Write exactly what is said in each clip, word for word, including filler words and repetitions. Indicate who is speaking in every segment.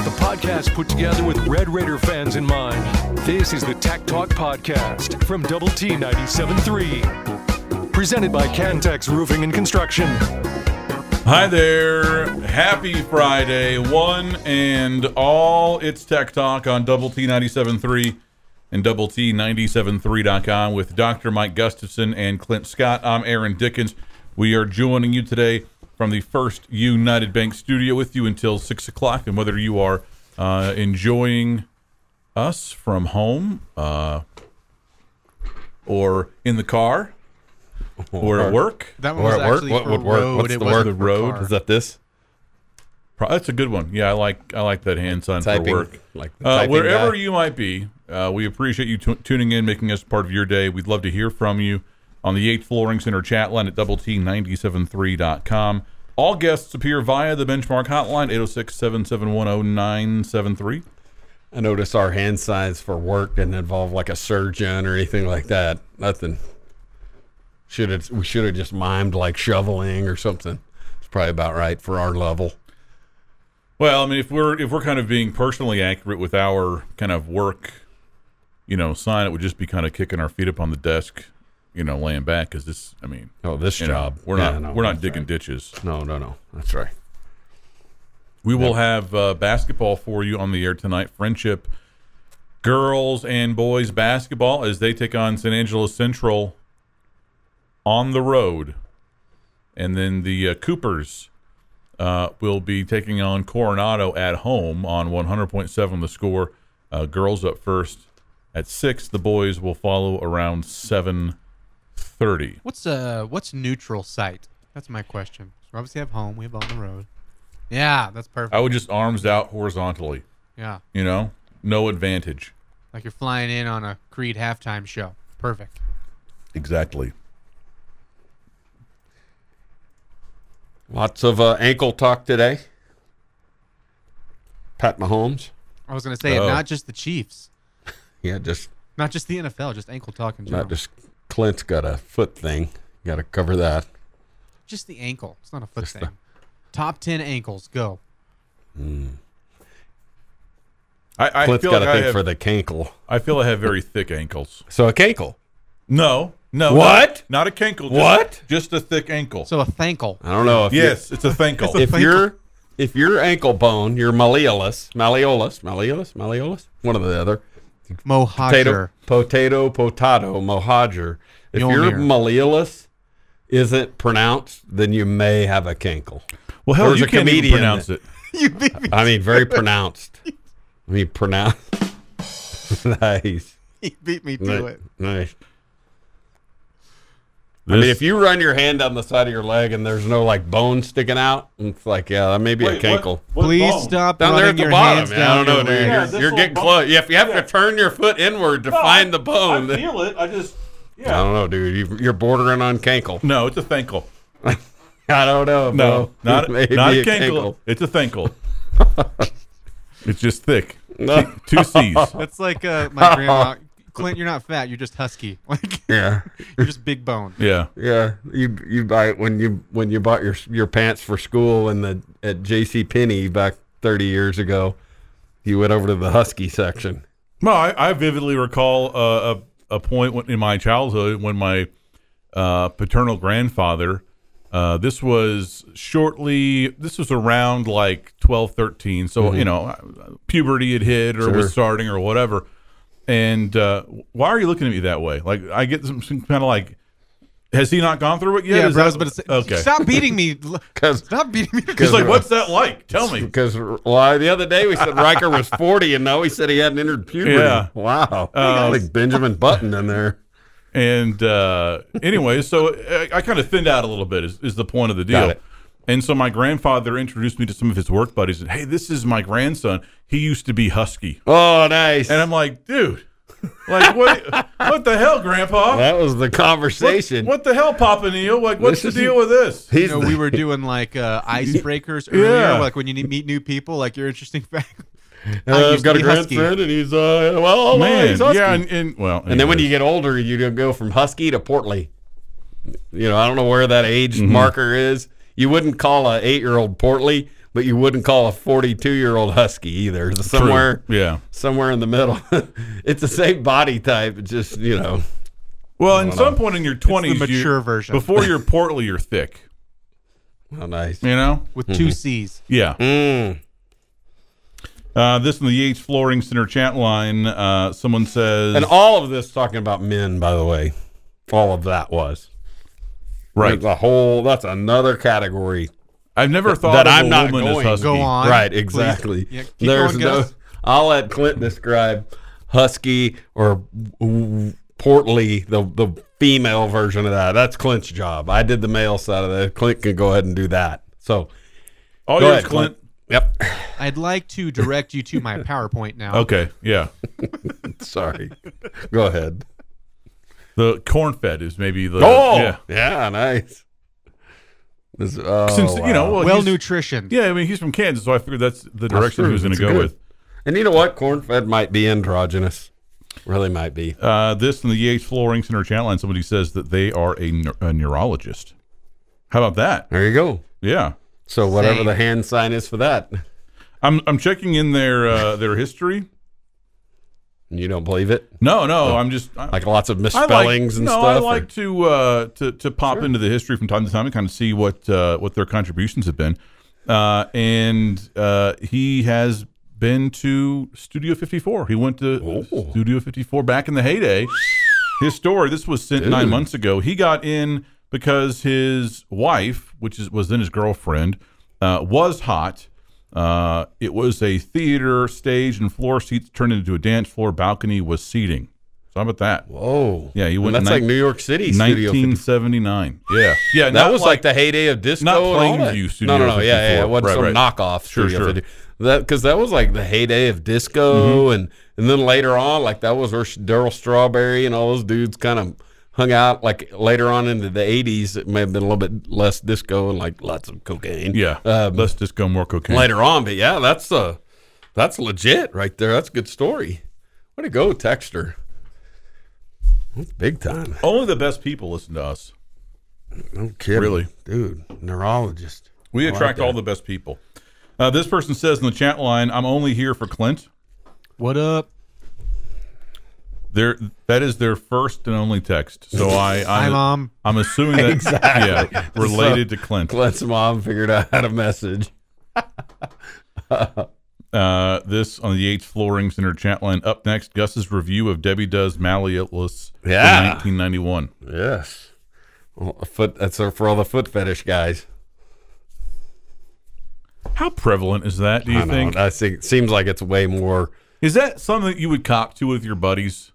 Speaker 1: the podcast put together with Red Raider fans in mind. This is the Tech Talk Podcast from Double T ninety-seven point three. Presented by Cantex Roofing and Construction.
Speaker 2: Hi there. Happy Friday, one and all. It's Tech Talk on Double T ninety-seven point three and Double T ninety-seven point three dot com with Doctor Mike Gustafson and Clint Scott. I'm Aaron Dickens. We are joining you today from the First United Bank studio with you until six o'clock. And whether you are uh, enjoying us from home uh, or in the car or at work.
Speaker 3: That one
Speaker 4: or
Speaker 3: was
Speaker 4: at work?
Speaker 3: actually
Speaker 4: What
Speaker 3: for
Speaker 4: would work?
Speaker 3: road.
Speaker 4: What's
Speaker 3: It
Speaker 4: the
Speaker 3: wasn't
Speaker 4: word?
Speaker 3: for
Speaker 2: Road?
Speaker 3: car.
Speaker 4: Is that this?
Speaker 2: Pro- That's a good one. Yeah, I like I like that hand sign
Speaker 4: Typing,
Speaker 2: for work.
Speaker 4: like the
Speaker 2: Uh,
Speaker 4: typing
Speaker 2: wherever
Speaker 4: guy?
Speaker 2: you might be, uh, we appreciate you t- tuning in, making us part of your day. We'd love to hear from you on the eighth Flooring Center chat line at double T ninety-seven point three dot com. All guests appear via the Benchmark hotline, eight oh six, seven seven one, oh nine seven three.
Speaker 4: I noticed our hand signs for work didn't involve like a surgeon or anything like that. Nothing. Should have we should have just mimed like shoveling or something. It's probably about right for our level.
Speaker 2: Well, I mean, if we're if we're kind of being personally accurate with our kind of work, you know, sign, it would just be kind of kicking our feet up on the desk, you know, laying back. Because this, I mean,
Speaker 4: Oh, this
Speaker 2: you know,
Speaker 4: job.
Speaker 2: we're
Speaker 4: Yeah,
Speaker 2: not
Speaker 4: no,
Speaker 2: we're not
Speaker 4: that's
Speaker 2: digging
Speaker 4: right.
Speaker 2: ditches.
Speaker 4: No, no, no. That's right.
Speaker 2: We will have uh, basketball for you on the air tonight. Friendship girls and boys basketball as they take on San Angelo Central on the road. And then the uh, Coopers uh, will be taking on Coronado at home on one hundred point seven The Score. Uh, girls up first at six. The boys will follow around seven thirty.
Speaker 3: What's uh what's neutral site? That's my question. So we obviously have home. We have on the road. Yeah, that's perfect.
Speaker 2: I would just arms out horizontally,
Speaker 3: yeah,
Speaker 2: you know, no advantage.
Speaker 3: like you're flying in on a Creed halftime show. Perfect.
Speaker 2: Exactly.
Speaker 4: Lots of uh, ankle talk today. Pat Mahomes.
Speaker 3: I was gonna say
Speaker 2: Oh.
Speaker 3: not just the Chiefs,
Speaker 4: Yeah, just
Speaker 3: not just the N F L, just ankle talk in general.
Speaker 4: not just Clint's got a foot thing. Got to cover that.
Speaker 3: Just the ankle. It's not a foot
Speaker 4: Just the-
Speaker 3: thing. Top ten ankles. Go.
Speaker 2: I, I
Speaker 4: Clint's
Speaker 2: feel
Speaker 4: got
Speaker 2: like
Speaker 4: to
Speaker 2: I
Speaker 4: think
Speaker 2: have,
Speaker 4: for the cankle.
Speaker 2: I feel I have very thick ankles.
Speaker 4: So a cankle.
Speaker 2: No, no.
Speaker 4: What?
Speaker 2: Not, not a kinkle. Just,
Speaker 4: What?
Speaker 2: Just a thick ankle.
Speaker 3: So a thankle.
Speaker 4: I don't know if you-
Speaker 2: yes, it's a thinkle.
Speaker 4: if your if your ankle bone, your malleolus, malleolus, malleolus, malleolus, one or the other,
Speaker 3: Mohajer.
Speaker 4: potato, potato, potato, mohajer. If your
Speaker 3: Mjolnir.
Speaker 4: malleolus isn't pronounced, then you may have a cankle.
Speaker 2: well, hell,
Speaker 4: There's
Speaker 2: you
Speaker 4: a
Speaker 2: can't even
Speaker 4: comedian
Speaker 2: pronounce
Speaker 4: that-
Speaker 2: it.
Speaker 3: You beat me.
Speaker 4: I mean, very pronounced. I mean, pronounced. Nice,
Speaker 3: He beat me to
Speaker 4: nice,
Speaker 3: it.
Speaker 4: nice. I mean, if you run your hand down the side of your leg and there's no like bone sticking out, it's like, yeah, that may be
Speaker 2: Wait,
Speaker 4: a cankle.
Speaker 2: what- what
Speaker 3: Please
Speaker 2: bone?
Speaker 3: stop
Speaker 4: Down there
Speaker 3: running
Speaker 4: at the
Speaker 3: your
Speaker 4: bottom,
Speaker 3: hands
Speaker 4: man.
Speaker 3: down
Speaker 4: I don't know,
Speaker 3: your
Speaker 4: dude.
Speaker 3: leg.
Speaker 2: Yeah,
Speaker 4: You're,
Speaker 2: this
Speaker 4: you're
Speaker 2: little
Speaker 4: getting
Speaker 2: bone-
Speaker 4: close. If you have
Speaker 2: Yeah.
Speaker 4: to turn your foot inward to
Speaker 2: No,
Speaker 4: find the bone,
Speaker 2: I
Speaker 4: then-
Speaker 2: feel it. I just,
Speaker 4: I
Speaker 2: yeah.
Speaker 4: don't know, dude. You, you're bordering on cankle.
Speaker 2: No, it's a thinkle.
Speaker 4: I don't know.
Speaker 2: No,
Speaker 4: bro.
Speaker 2: not,
Speaker 4: Maybe
Speaker 2: not a
Speaker 4: a
Speaker 2: kinkle. It's a thinkle. It's just thick.
Speaker 4: No.
Speaker 2: Two C's.
Speaker 3: That's like uh, my grandma. Clint, you're not fat. You're just husky. Like
Speaker 4: Yeah,
Speaker 3: you're just big bone.
Speaker 2: Yeah.
Speaker 4: yeah. You you buy when you when you bought your your pants for school in the at J C Penney back thirty years ago, you went over to the husky section.
Speaker 2: Well, I, I vividly recall uh, a a point when, in my childhood when my uh, paternal grandfather. Uh, this was shortly. This was around like twelve, thirteen. So you know, puberty had hit or
Speaker 4: Sure.
Speaker 2: was starting or whatever. And uh, why are you looking at me that way? Like I get some, some kind of like, has he not gone through it yet?
Speaker 3: Yeah,
Speaker 2: Is
Speaker 3: bro. I
Speaker 2: that-
Speaker 3: was about to say,
Speaker 2: okay.
Speaker 3: stop beating me.
Speaker 4: Because
Speaker 3: Stop beating me.
Speaker 2: He's like, what's that like? Tell me.
Speaker 4: Because well, the other day we said Riker was forty, and now he said he hadn't entered puberty.
Speaker 2: Yeah.
Speaker 4: Wow.
Speaker 2: Uh,
Speaker 4: like Benjamin Button in there.
Speaker 2: And uh, anyway, so I, I kind of thinned out a little bit is, is the point of the deal.
Speaker 4: Got it.
Speaker 2: And so my grandfather introduced me to some of his work buddies. And, hey, this is my grandson. He used to be husky.
Speaker 4: Oh, nice.
Speaker 2: And I'm like, dude, like what what the hell, Grandpa?
Speaker 4: That was the
Speaker 2: What,
Speaker 4: conversation.
Speaker 2: what the hell, Papa Neil? Like, what's
Speaker 4: This
Speaker 2: the
Speaker 4: is-
Speaker 2: deal with this?
Speaker 4: He's
Speaker 3: You know,
Speaker 4: the-
Speaker 3: we were doing like uh, icebreakers earlier,
Speaker 2: Yeah.
Speaker 3: like when you need- meet new people, like your interesting fact. I
Speaker 4: Uh, I've
Speaker 3: used to
Speaker 4: got a
Speaker 3: be husky.
Speaker 4: grandson, and he's uh, well,
Speaker 2: Man,
Speaker 4: he's husky.
Speaker 2: yeah, and, and well,
Speaker 4: And then when
Speaker 2: anyways.
Speaker 4: you get older, you go from husky to portly. You know, I don't know where that age
Speaker 2: Mm-hmm.
Speaker 4: marker is. You wouldn't call a eight-year-old portly, but you wouldn't call a forty-two-year-old husky either. Somewhere,
Speaker 2: True. Yeah.
Speaker 4: somewhere in the middle. It's the same body type. It's just, you know.
Speaker 2: Well, at some point in your twenties,
Speaker 3: the mature
Speaker 2: you,
Speaker 3: version.
Speaker 2: before you're portly, you're thick.
Speaker 4: Oh, nice.
Speaker 2: You know?
Speaker 3: With two C's.
Speaker 2: Yeah.
Speaker 4: Mm.
Speaker 2: Uh, this in the Yates Flooring Center chat line. Uh, someone says,
Speaker 4: And all of this talking about men, by the way. All of that was.
Speaker 2: right.
Speaker 4: The whole, that's another category.
Speaker 2: I've never thought
Speaker 4: that
Speaker 2: of
Speaker 4: I'm
Speaker 2: a
Speaker 4: not
Speaker 2: woman as
Speaker 4: going.
Speaker 2: husky.
Speaker 3: Go on.
Speaker 4: Right,
Speaker 3: please.
Speaker 4: exactly.
Speaker 3: Yeah, keep
Speaker 4: There's
Speaker 3: going,
Speaker 4: no.
Speaker 3: Gus.
Speaker 4: I'll let Clint describe husky or w- portly, the the female version of that. That's Clint's job. I did the male side of that. Clint can go ahead and do that. So,
Speaker 2: All
Speaker 4: go
Speaker 2: yours,
Speaker 4: ahead,
Speaker 2: Clint.
Speaker 4: Yep.
Speaker 3: I'd like to direct you to my PowerPoint now.
Speaker 2: Okay, yeah.
Speaker 4: Sorry. Go ahead.
Speaker 2: The corn-fed is maybe the
Speaker 4: Oh,
Speaker 2: yeah.
Speaker 4: yeah, nice. This, oh,
Speaker 2: Since you know,
Speaker 4: wow.
Speaker 2: well,
Speaker 3: Well
Speaker 2: he's-
Speaker 3: nutrition.
Speaker 2: yeah. I mean, he's from Kansas, so I figured that's the direction
Speaker 4: true.
Speaker 2: he was going to
Speaker 4: It's
Speaker 2: go
Speaker 4: good.
Speaker 2: with.
Speaker 4: And you know what? Corn-fed might be androgynous. Really might be.
Speaker 2: Uh, this in the Yates Flooring Center chat line. Somebody says that they are a, neur- a neurologist. How about that?
Speaker 4: There you go.
Speaker 2: Yeah.
Speaker 4: So whatever
Speaker 3: Same.
Speaker 4: the hand sign is for that.
Speaker 2: I'm I'm checking in their uh, their history.
Speaker 4: You don't believe it?
Speaker 2: No, no, I'm just I,
Speaker 4: Like lots of
Speaker 2: I
Speaker 4: misspellings
Speaker 2: like,
Speaker 4: and
Speaker 2: no,
Speaker 4: stuff?
Speaker 2: I
Speaker 4: or-
Speaker 2: like to uh, to to pop into the history from time to time and kind of see what uh, what their contributions have been. Uh, and uh, he has been to Studio fifty-four. He went to
Speaker 4: Oh.
Speaker 2: Studio fifty-four back in the heyday. His story. This was sent nine
Speaker 4: Dude.
Speaker 2: months ago. He got in because his wife, which is, was then his girlfriend, uh, was hot. Uh, it was a theater stage, and floor seats turned into a dance floor. Balcony was seating. So how about that?
Speaker 4: Whoa.
Speaker 2: Yeah, he
Speaker 4: And
Speaker 2: went
Speaker 4: that's
Speaker 2: in
Speaker 4: like
Speaker 2: ni-
Speaker 4: New York City Studio
Speaker 2: nineteen
Speaker 4: fifty.
Speaker 2: seventy-nine. Yeah, yeah.
Speaker 4: That
Speaker 2: not
Speaker 4: was like, the heyday of disco.
Speaker 2: not
Speaker 4: and all that.
Speaker 2: Plainview Studio
Speaker 4: No, no, no. Yeah, yeah. It
Speaker 2: fifty-four.
Speaker 4: wasn't
Speaker 2: Right,
Speaker 4: some
Speaker 2: right.
Speaker 4: knockoff
Speaker 2: Sure,
Speaker 4: Studio
Speaker 2: sure.
Speaker 4: fifty. That because that was like the heyday of disco, and and then later on, like that was where Daryl Strawberry and all those dudes kind of hung out. Like later on into the eighties, it may have been a little bit less disco and like lots of cocaine.
Speaker 2: Yeah,
Speaker 4: Um,
Speaker 2: less disco, more cocaine.
Speaker 4: later on, but yeah, that's uh that's legit right there. That's a good story. Way to go, Texter. That's big time.
Speaker 2: Only the best people listen to us.
Speaker 4: No kidding.
Speaker 2: Really.
Speaker 4: Dude, neurologist.
Speaker 2: We
Speaker 4: I like
Speaker 2: attract all
Speaker 4: that.
Speaker 2: the best people. Uh, this person says in the chat line, "I'm only here for Clint."
Speaker 3: What up?
Speaker 2: There, that is their first and only text. So I,
Speaker 3: Hi,
Speaker 2: I'm,
Speaker 3: Mom.
Speaker 2: I'm assuming that
Speaker 4: Exactly.
Speaker 2: yeah, related to Clint.
Speaker 4: Clint's mom figured out how to message.
Speaker 2: Uh, this on the Yates Flooring Center chat line. Up next, Gus's review of Debbie Does Malleolus
Speaker 4: Yeah.
Speaker 2: from nineteen ninety-one.
Speaker 4: Yes. Well, a foot. That's for all the foot fetish guys.
Speaker 2: How prevalent is that? Do you
Speaker 4: I know.
Speaker 2: think?
Speaker 4: I think it seems like it's way more.
Speaker 2: Is that something that you would cop to with your buddies?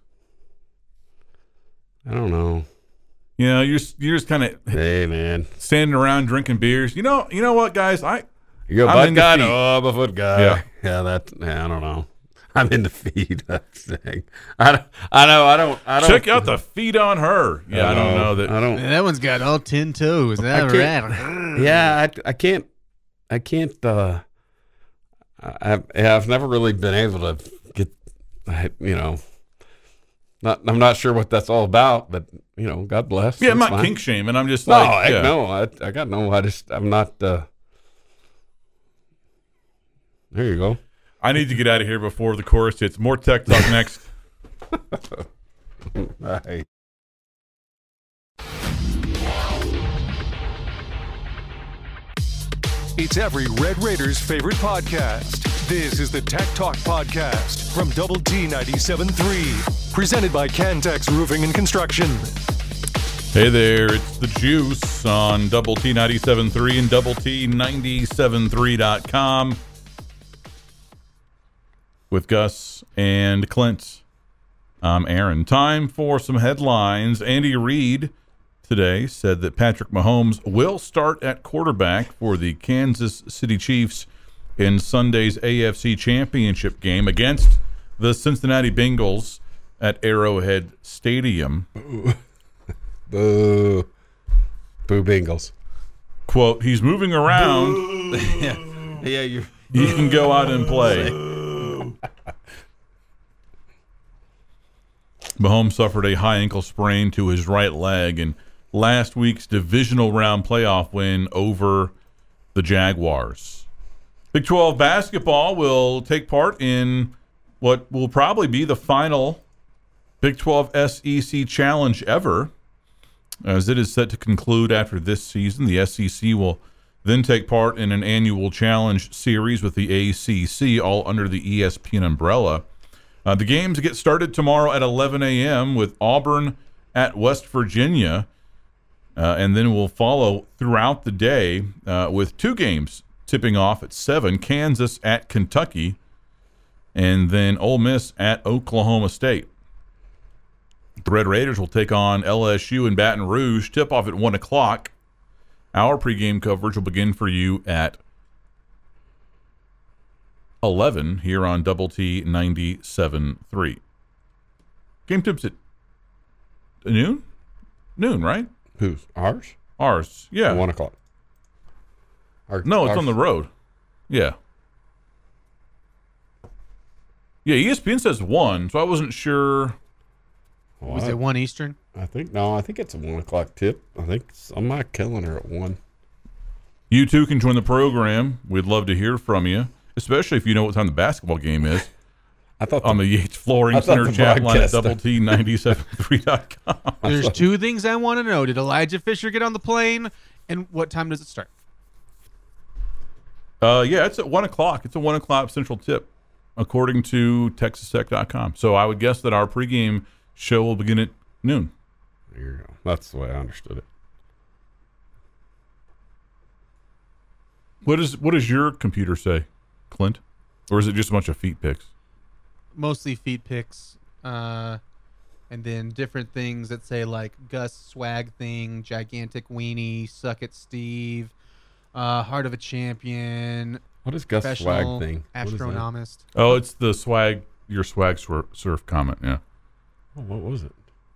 Speaker 4: I don't know.
Speaker 2: You know, you're you're just kind of
Speaker 4: Hey, man.
Speaker 2: standing around drinking beers. You know, you know what, guys? I
Speaker 4: You go
Speaker 2: I'm
Speaker 4: butt
Speaker 2: into
Speaker 4: guy?
Speaker 2: feet.
Speaker 4: No, I'm a foot guy.
Speaker 2: Yeah.
Speaker 4: Yeah, that. Yeah, I don't know. I'm into feet. That's the thing. I, don't- I know. I don't. I don't.
Speaker 2: check out the feet on her. Yeah, I don't know that.
Speaker 4: I don't.
Speaker 3: Man, that one's got all ten toes.
Speaker 4: I
Speaker 3: That
Speaker 4: can't-
Speaker 3: right.
Speaker 4: Yeah, I, I can't. I can't. Uh, I, I've, yeah, I've never really been able to get. I, you know, not. I'm not sure what that's all about, but you know, God bless.
Speaker 2: Yeah, I'm
Speaker 4: That's
Speaker 2: not
Speaker 4: fine.
Speaker 2: kink shaming. I'm just
Speaker 4: No,
Speaker 2: like,
Speaker 4: heck
Speaker 2: yeah.
Speaker 4: no. I, I got no. I just. I'm not. Uh, there you go.
Speaker 2: I need to get out of here before the chorus hits. More tech talk next.
Speaker 4: Right.
Speaker 1: It's every Red Raiders favorite podcast. This is the Tech Talk Podcast from Double T ninety-seven point three. Presented by Cantex Roofing and Construction.
Speaker 2: Hey there, it's the Juice on Double T ninety-seven point three and Double T ninety-seven three dot com with Gus and Clint. I'm Aaron. Time for some headlines. Andy Reid today said that Patrick Mahomes will start at quarterback for the Kansas City Chiefs in Sunday's A F C Championship game against the Cincinnati Bengals at Arrowhead Stadium.
Speaker 4: Boo. Boo Bengals.
Speaker 2: Quote, he's moving around.
Speaker 4: yeah. Yeah, you.
Speaker 2: He can go out and play. Mahomes suffered a high ankle sprain to his right leg in last week's divisional round playoff win over the Jaguars. Big twelve basketball will take part in what will probably be the final Big twelve S E C Challenge ever, as it is set to conclude after this season. The S E C will then take part in an annual challenge series with the A C C, all under the E S P N umbrella. Uh, the games get started tomorrow at eleven a.m. with Auburn at West Virginia, uh, and then we'll follow throughout the day uh, with two games tipping off at seven, Kansas at Kentucky, and then Ole Miss at Oklahoma State. The Red Raiders will take on L S U in Baton Rouge, tip-off at one o'clock. Our pregame coverage will begin for you at eleven here on Double T ninety-seven point three. Game tips at noon? Noon, right?
Speaker 4: Who's? Ours?
Speaker 2: Ours, yeah.
Speaker 4: At one o'clock. Our,
Speaker 2: No, it's
Speaker 4: ours.
Speaker 2: on the road. Yeah. Yeah, E S P N says one, so I wasn't sure.
Speaker 4: Well,
Speaker 3: Was
Speaker 4: I,
Speaker 3: it one Eastern?
Speaker 4: I think, no, I think it's a one o'clock tip. I think it's on my calendar at one.
Speaker 2: You too can join the program. We'd love to hear from you, especially if you know what time the basketball game is.
Speaker 4: I thought
Speaker 2: On the Yates Flooring
Speaker 4: I thought
Speaker 2: Center
Speaker 4: the
Speaker 2: chat line at
Speaker 4: broadcaster-
Speaker 2: double T ninety-seven point three dot com.
Speaker 3: There's two things I want to know. Did Elijah Fisher get on the plane? And what time does it start?
Speaker 2: Uh, yeah, it's at one o'clock. It's a one o'clock central tip, according to Texas Tech dot com. So I would guess that our pregame show will begin at noon.
Speaker 4: There you go. That's the way I understood it.
Speaker 2: What is what does your computer say, Clint? Or is it just a bunch of feet pics?
Speaker 3: Mostly feet pics. Uh, and then different things that say like Gus swag thing, gigantic weenie, suck it Steve, uh, heart of a champion,
Speaker 4: What is Gus
Speaker 3: professional
Speaker 4: swag thing? What is that?
Speaker 3: astronomist.
Speaker 2: Oh, it's the swag, your swag surf, surf comment, yeah.
Speaker 4: Oh, what was it?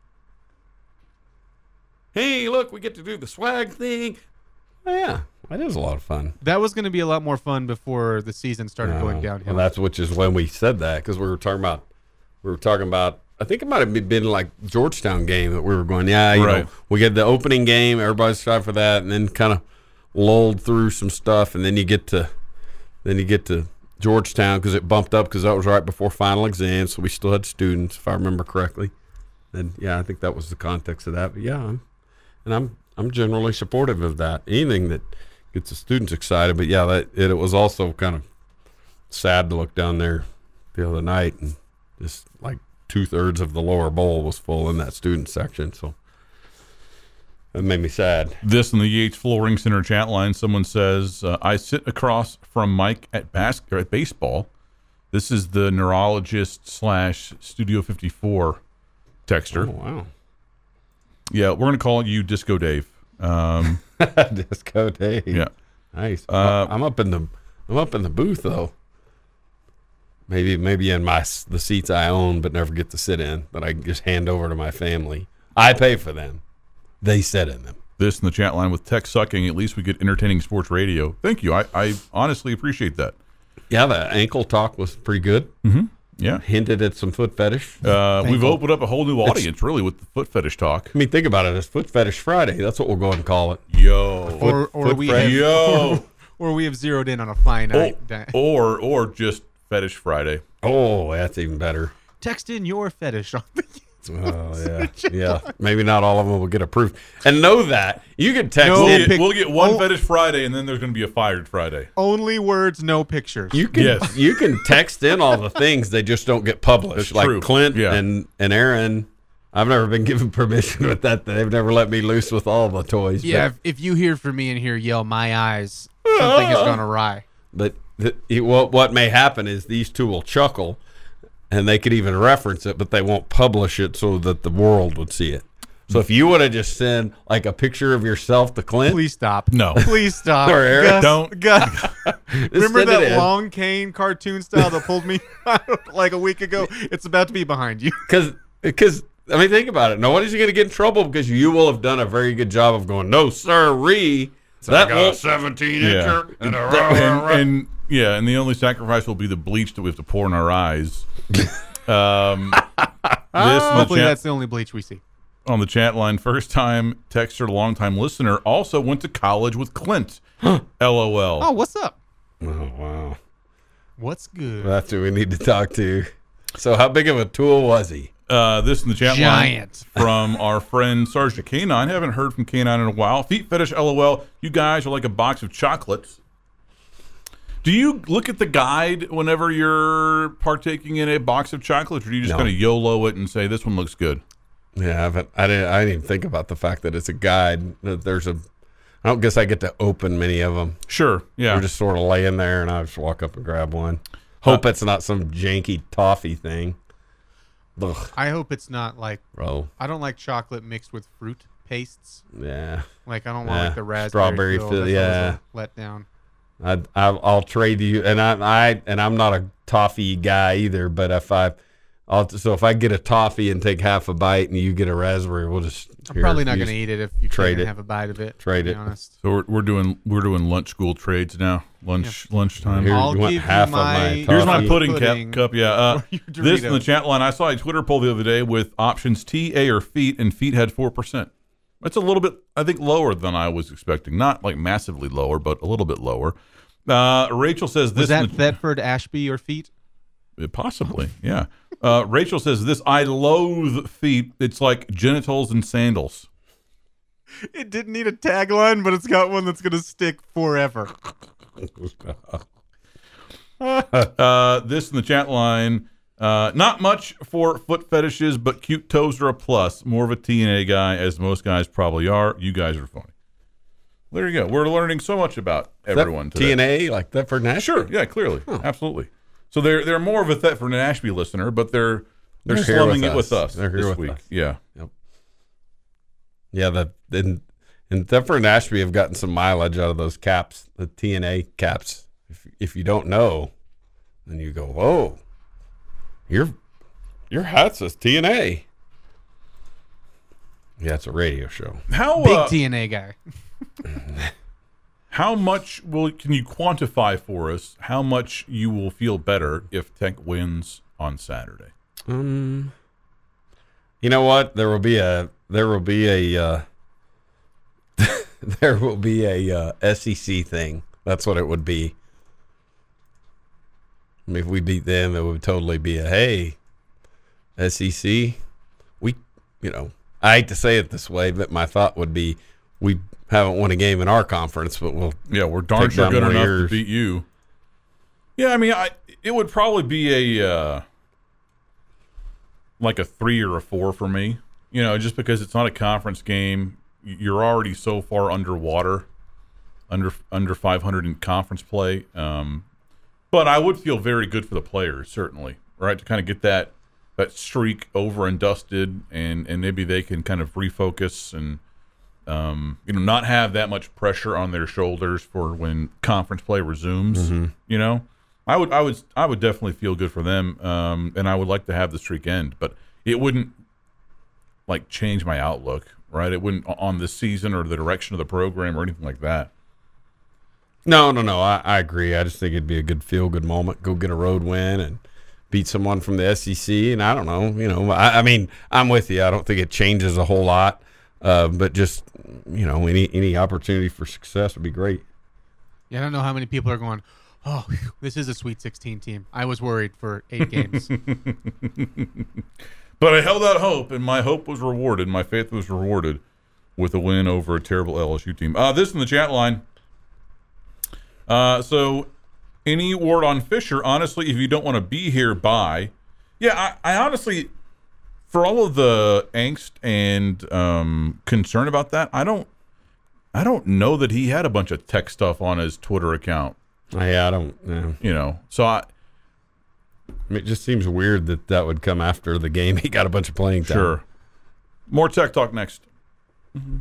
Speaker 4: Hey, look, we get to do the swag thing. Oh, yeah, that is a lot of fun.
Speaker 3: That was going to be a lot more fun before the season started going
Speaker 4: Oh,
Speaker 3: downhill.
Speaker 4: Well, that's which is when we said that because we were talking about we were talking about. I think it might have been like Georgetown game that we were going. Yeah, you
Speaker 2: Right.
Speaker 4: know, we get the opening game. Everybody's shot for that, and then kind of lulled through some stuff, and then you get to then you get to Georgetown because it bumped up because that was right before final exams, so we still had students, if I remember correctly. And yeah, I think that was the context of that. But yeah, I'm, and I'm I'm generally supportive of that. Anything that gets the students excited. But yeah, that it, it was also kind of sad to look down there the other night and just like two thirds of the lower bowl was full in that student section. So that made me sad.
Speaker 2: This in the Yates Flooring Center chat line, someone says, uh, I sit across from Mike at bas- or at baseball. This is the neurologist slash Studio fifty-four texter.
Speaker 4: Oh, wow.
Speaker 2: Yeah, we're going to call you Disco Dave. Um,
Speaker 4: Disco Dave.
Speaker 2: yeah.
Speaker 4: Nice.
Speaker 2: Uh,
Speaker 4: I'm up in the I'm up in the booth though. Maybe maybe in my s- the seats I own but never get to sit in that I can just hand over to my family. I pay for them. They sit in them.
Speaker 2: This in the chat line with tech sucking. At least we get entertaining sports radio. Thank you. I, I honestly appreciate that.
Speaker 4: Yeah, the ankle talk was pretty good.
Speaker 2: Yeah.
Speaker 4: Hinted at some foot fetish.
Speaker 2: Uh, we've
Speaker 3: Thankful.
Speaker 2: opened up a whole new audience, really, with the foot fetish talk.
Speaker 4: I mean, think about it. It's Foot Fetish Friday. That's what we'll go ahead and call it.
Speaker 2: Yo.
Speaker 3: or or
Speaker 4: foot
Speaker 3: we
Speaker 4: fresh.
Speaker 3: have,
Speaker 2: Yo.
Speaker 3: or we have zeroed in on a finite.
Speaker 2: Oh,
Speaker 3: di-
Speaker 2: or or just Fetish Friday.
Speaker 4: Oh, that's even better.
Speaker 3: Text in your fetish on the
Speaker 4: Oh, yeah. Yeah. Maybe not all of them will get approved. And know that. You can text
Speaker 3: No,
Speaker 2: We'll
Speaker 4: in.
Speaker 2: get,
Speaker 3: pic-
Speaker 2: we'll get one
Speaker 3: oh.
Speaker 2: Fetish Friday, and then there's going to be a Fired Friday.
Speaker 3: only words, no pictures.
Speaker 4: You can
Speaker 2: Yes.
Speaker 4: you can text in all the things, they just don't get published.
Speaker 2: That's
Speaker 4: like
Speaker 2: true.
Speaker 4: Clint
Speaker 2: Yeah.
Speaker 4: and, and Aaron. I've never been given permission with that. They've never let me loose with all the toys.
Speaker 3: yeah, if, if you hear from me and hear yell my eyes, something has gone awry.
Speaker 4: But, but the, what, what may happen is these two will chuckle and they could even reference it, but they won't publish it so that the world would see it. So if you would have just sent like a picture of yourself to Clint,
Speaker 3: Please stop.
Speaker 2: No.
Speaker 3: Please stop.
Speaker 4: Or Eric,
Speaker 3: Gus,
Speaker 2: don't.
Speaker 3: Gus.
Speaker 4: just
Speaker 3: Remember
Speaker 4: send it
Speaker 3: that
Speaker 4: in.
Speaker 3: long cane cartoon style that pulled me like a week ago? It's about to be behind you.
Speaker 4: Because, because I mean, think about it. Nobody's going to get in trouble because you will have done a very good job of going, no, sir-ree. That won't. seventeen
Speaker 2: Yeah. And, and yeah, and the only sacrifice will be the bleach that we have to pour in our eyes. Um, this on the,
Speaker 3: Hopefully,
Speaker 2: chat,
Speaker 3: that's the only bleach we see.
Speaker 2: on the chat line, first time texter, long time listener, also went to college with Clint. LOL.
Speaker 3: Oh, what's up?
Speaker 4: Oh, wow.
Speaker 3: What's good?
Speaker 4: That's who we need to talk to. So how big of a tool was he?
Speaker 2: Uh, this in the chat
Speaker 3: Giant.
Speaker 2: line from our friend Sergeant K nine. Haven't heard from K nine in a while. Feet fetish, LOL. You guys are like a box of chocolates. Do you look at the guide whenever you're partaking in a box of chocolates, or do you just
Speaker 4: No.
Speaker 2: kind of YOLO it and say, this one looks good?
Speaker 4: Yeah, I haven't. I didn't. I didn't even think about the fact that it's a guide. That there's a. I don't guess I get to open many of them.
Speaker 2: Sure, yeah.
Speaker 4: They're just sort of laying there, and I just walk up and grab one. Hope
Speaker 2: Uh,
Speaker 4: it's not some janky toffee thing. Ugh,
Speaker 3: I hope it's not like
Speaker 4: bro.
Speaker 3: I don't like chocolate mixed with fruit pastes.
Speaker 4: Yeah,
Speaker 3: Like I don't want
Speaker 4: Yeah,
Speaker 3: like the raspberry
Speaker 4: strawberry
Speaker 3: fill.
Speaker 4: fill,
Speaker 3: That's
Speaker 4: yeah.
Speaker 3: always a letdown.
Speaker 4: I, I I'll trade you, and I I and I'm not a toffee guy either. But if I, I'll so if I get a toffee and take half a bite, and you get a raspberry, we'll just.
Speaker 3: I'm
Speaker 4: here,
Speaker 3: probably not
Speaker 4: you
Speaker 3: going to eat it if you
Speaker 4: trade
Speaker 3: can't
Speaker 4: it.
Speaker 3: have a bite of it.
Speaker 4: Trade
Speaker 3: to be
Speaker 4: it.
Speaker 3: Honest.
Speaker 2: So we're, we're doing we're doing lunch school trades now. Lunch lunchtime.
Speaker 4: Here,
Speaker 3: I'll
Speaker 4: you want
Speaker 3: give you
Speaker 4: half of
Speaker 3: my-
Speaker 4: my
Speaker 2: Here's my
Speaker 4: toffee?
Speaker 2: pudding,
Speaker 3: Pudding.
Speaker 2: Cup, cup. Yeah. Uh,
Speaker 3: Or your
Speaker 2: this in the
Speaker 3: Doritos.
Speaker 2: chat line. I saw a Twitter poll the other day with options T, A, or feet, and feet had four percent. That's a little bit, I think, lower than I was expecting. Not like massively lower, but a little bit lower. Uh, Rachel says this.
Speaker 3: Was that
Speaker 2: in the-
Speaker 3: Thetford, Ashby, or feet?
Speaker 2: Uh, Possibly, yeah. Uh, Rachel says this. I loathe feet. It's like genitals and sandals.
Speaker 3: It didn't need a tagline, but it's got one that's going to stick forever.
Speaker 2: Uh, this in the chat line. Uh, not much for foot fetishes, but cute toes are a plus. More of a T N A guy, as most guys probably are. You guys are funny. There you go. We're learning so much about everyone today.
Speaker 4: T N A like that for Nash.
Speaker 2: Sure. Yeah, clearly. Absolutely. So they're they're more of a Thetford and Ashby listener, but they're they're,
Speaker 4: They're here
Speaker 2: slumming
Speaker 4: with
Speaker 2: it with
Speaker 4: us.
Speaker 2: us
Speaker 4: They're here
Speaker 2: this
Speaker 4: with
Speaker 2: week.
Speaker 4: us.
Speaker 2: Yeah.
Speaker 4: Yeah, the and and Thetford and Ashby have gotten some mileage out of those caps, the T N A caps. If if you don't know, then you go, whoa, your your hat says T N A. Yeah, it's a radio show.
Speaker 2: How
Speaker 3: Big
Speaker 2: uh,
Speaker 3: T N A guy.
Speaker 2: how much will can you quantify for us how much you will feel better if Tech wins on Saturday?
Speaker 4: Um, you know what? There will be a there will be a uh, there will be a uh, S E C thing. That's what it would be. I mean, if we beat them, it would totally be a hey, S E C. We, you know, I hate to say it this way, but my thought would be we haven't won a game in our conference, but we'll
Speaker 2: Yeah, we're darn
Speaker 4: Take
Speaker 2: sure
Speaker 4: down
Speaker 2: good
Speaker 4: one of
Speaker 2: enough to
Speaker 4: yours.
Speaker 2: beat you. Yeah, I mean, I it would probably be a uh, like a three or a four for me. You know, just because it's not a conference game, you're already so far underwater, under under five hundred in conference play. Um, but I would feel very good for the players, certainly, right? To kind of get that that streak over and dusted, and and maybe they can kind of refocus and. Um, you know, not have that much pressure on their shoulders for when conference play resumes.
Speaker 4: Mm-hmm.
Speaker 2: You know, I would, I would, I would definitely feel good for them, um, and I would like to have the streak end, but it wouldn't like change my outlook, right? It wouldn't on the season or the direction of the program or anything like that.
Speaker 4: No, no, no. I, I agree. I just think it'd be a good feel good moment. Go get a road win and beat someone from the S E C. And I don't know, you know, I, I mean, I'm with you. I don't think it changes a whole lot, uh, but just, you know, any any opportunity for success would be great.
Speaker 3: Yeah, I don't know how many people are going, oh, whew, this is a Sweet sixteen team. I was worried for eight games.
Speaker 2: But I held out hope, and my hope was rewarded. My faith was rewarded with a win over a terrible L S U team. Uh, this in the chat line. Uh, so, any word on Fisher? Honestly, if you don't want to be here, bye. Yeah, I, I honestly, for all of the angst and um, concern about that, I don't, I don't know that he had a bunch of tech stuff on his Twitter account.
Speaker 4: Yeah, I don't. Yeah.
Speaker 2: You know, so I.
Speaker 4: I mean, it just seems weird that that would come after the game. He got a bunch of playing time.
Speaker 2: Sure. More tech talk next.
Speaker 1: The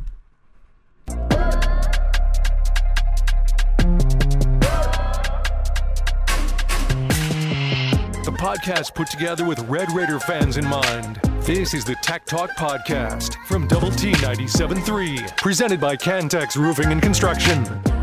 Speaker 1: podcast put together with Red Raider fans in mind. This is the Tech Talk Podcast from Double T ninety-seven point three, presented by Cantex Roofing and Construction.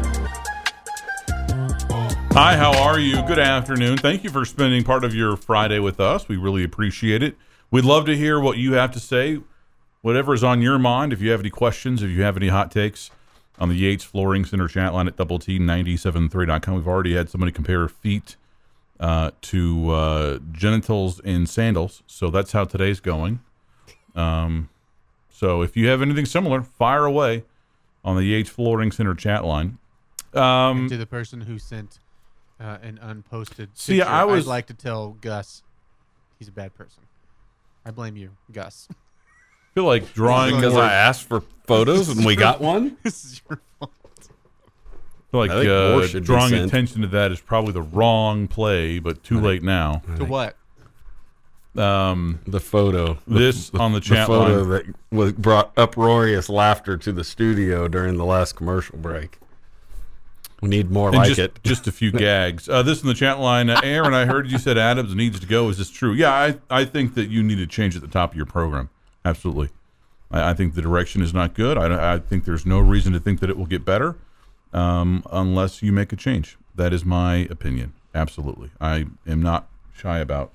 Speaker 2: Hi, how are you? Good afternoon. Thank you for spending part of your Friday with us. We really appreciate it. We'd love to hear what you have to say, whatever is on your mind. If you have any questions, if you have any hot takes, on the Yates Flooring Center chat line at double T ninety-seven three dot com. We've already had somebody compare feet uh, to uh, genitals in sandals, so that's how today's going. Um, so if you have anything similar, fire away on the Yates Flooring Center chat line. Um,
Speaker 3: and to the person who sent uh, an unposted
Speaker 2: see,
Speaker 3: picture,
Speaker 2: I was
Speaker 3: I'd like to tell Gus he's a bad person. I blame you, Gus.
Speaker 2: I feel like drawing
Speaker 4: Because
Speaker 2: more,
Speaker 4: I asked for photos and we got one.
Speaker 3: This is your fault.
Speaker 2: I feel like
Speaker 4: I think more
Speaker 2: uh,
Speaker 4: should be
Speaker 2: drawing
Speaker 4: sent.
Speaker 2: attention to that is probably the wrong play, but too late now.
Speaker 3: To what?
Speaker 2: Um,
Speaker 4: The photo. The,
Speaker 2: This on the chat
Speaker 4: photo
Speaker 2: line.
Speaker 4: that was brought uproarious laughter to the studio during the last commercial break. We need more
Speaker 2: and
Speaker 4: like
Speaker 2: just,
Speaker 4: it.
Speaker 2: just a few gags. Uh, this in the chat line. Uh, Aaron, I heard you said Adams needs to go. Is this true? Yeah, I, I think that you need to change at the top of your program. Absolutely. I, I think the direction is not good. I, I think there's no reason to think that it will get better um, unless you make a change. That is my opinion. Absolutely. I am not shy about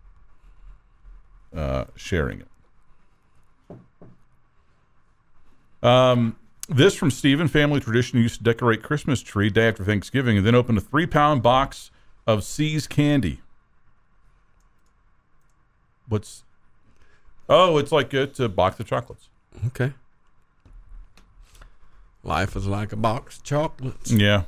Speaker 2: uh, sharing it. Um, this from Stephen. Family tradition used to decorate Christmas tree day after Thanksgiving and then open a three-pound box of C's candy. What's... Oh, it's like it's a box of chocolates.
Speaker 4: Okay. Life is like a box of chocolates.
Speaker 2: Yeah.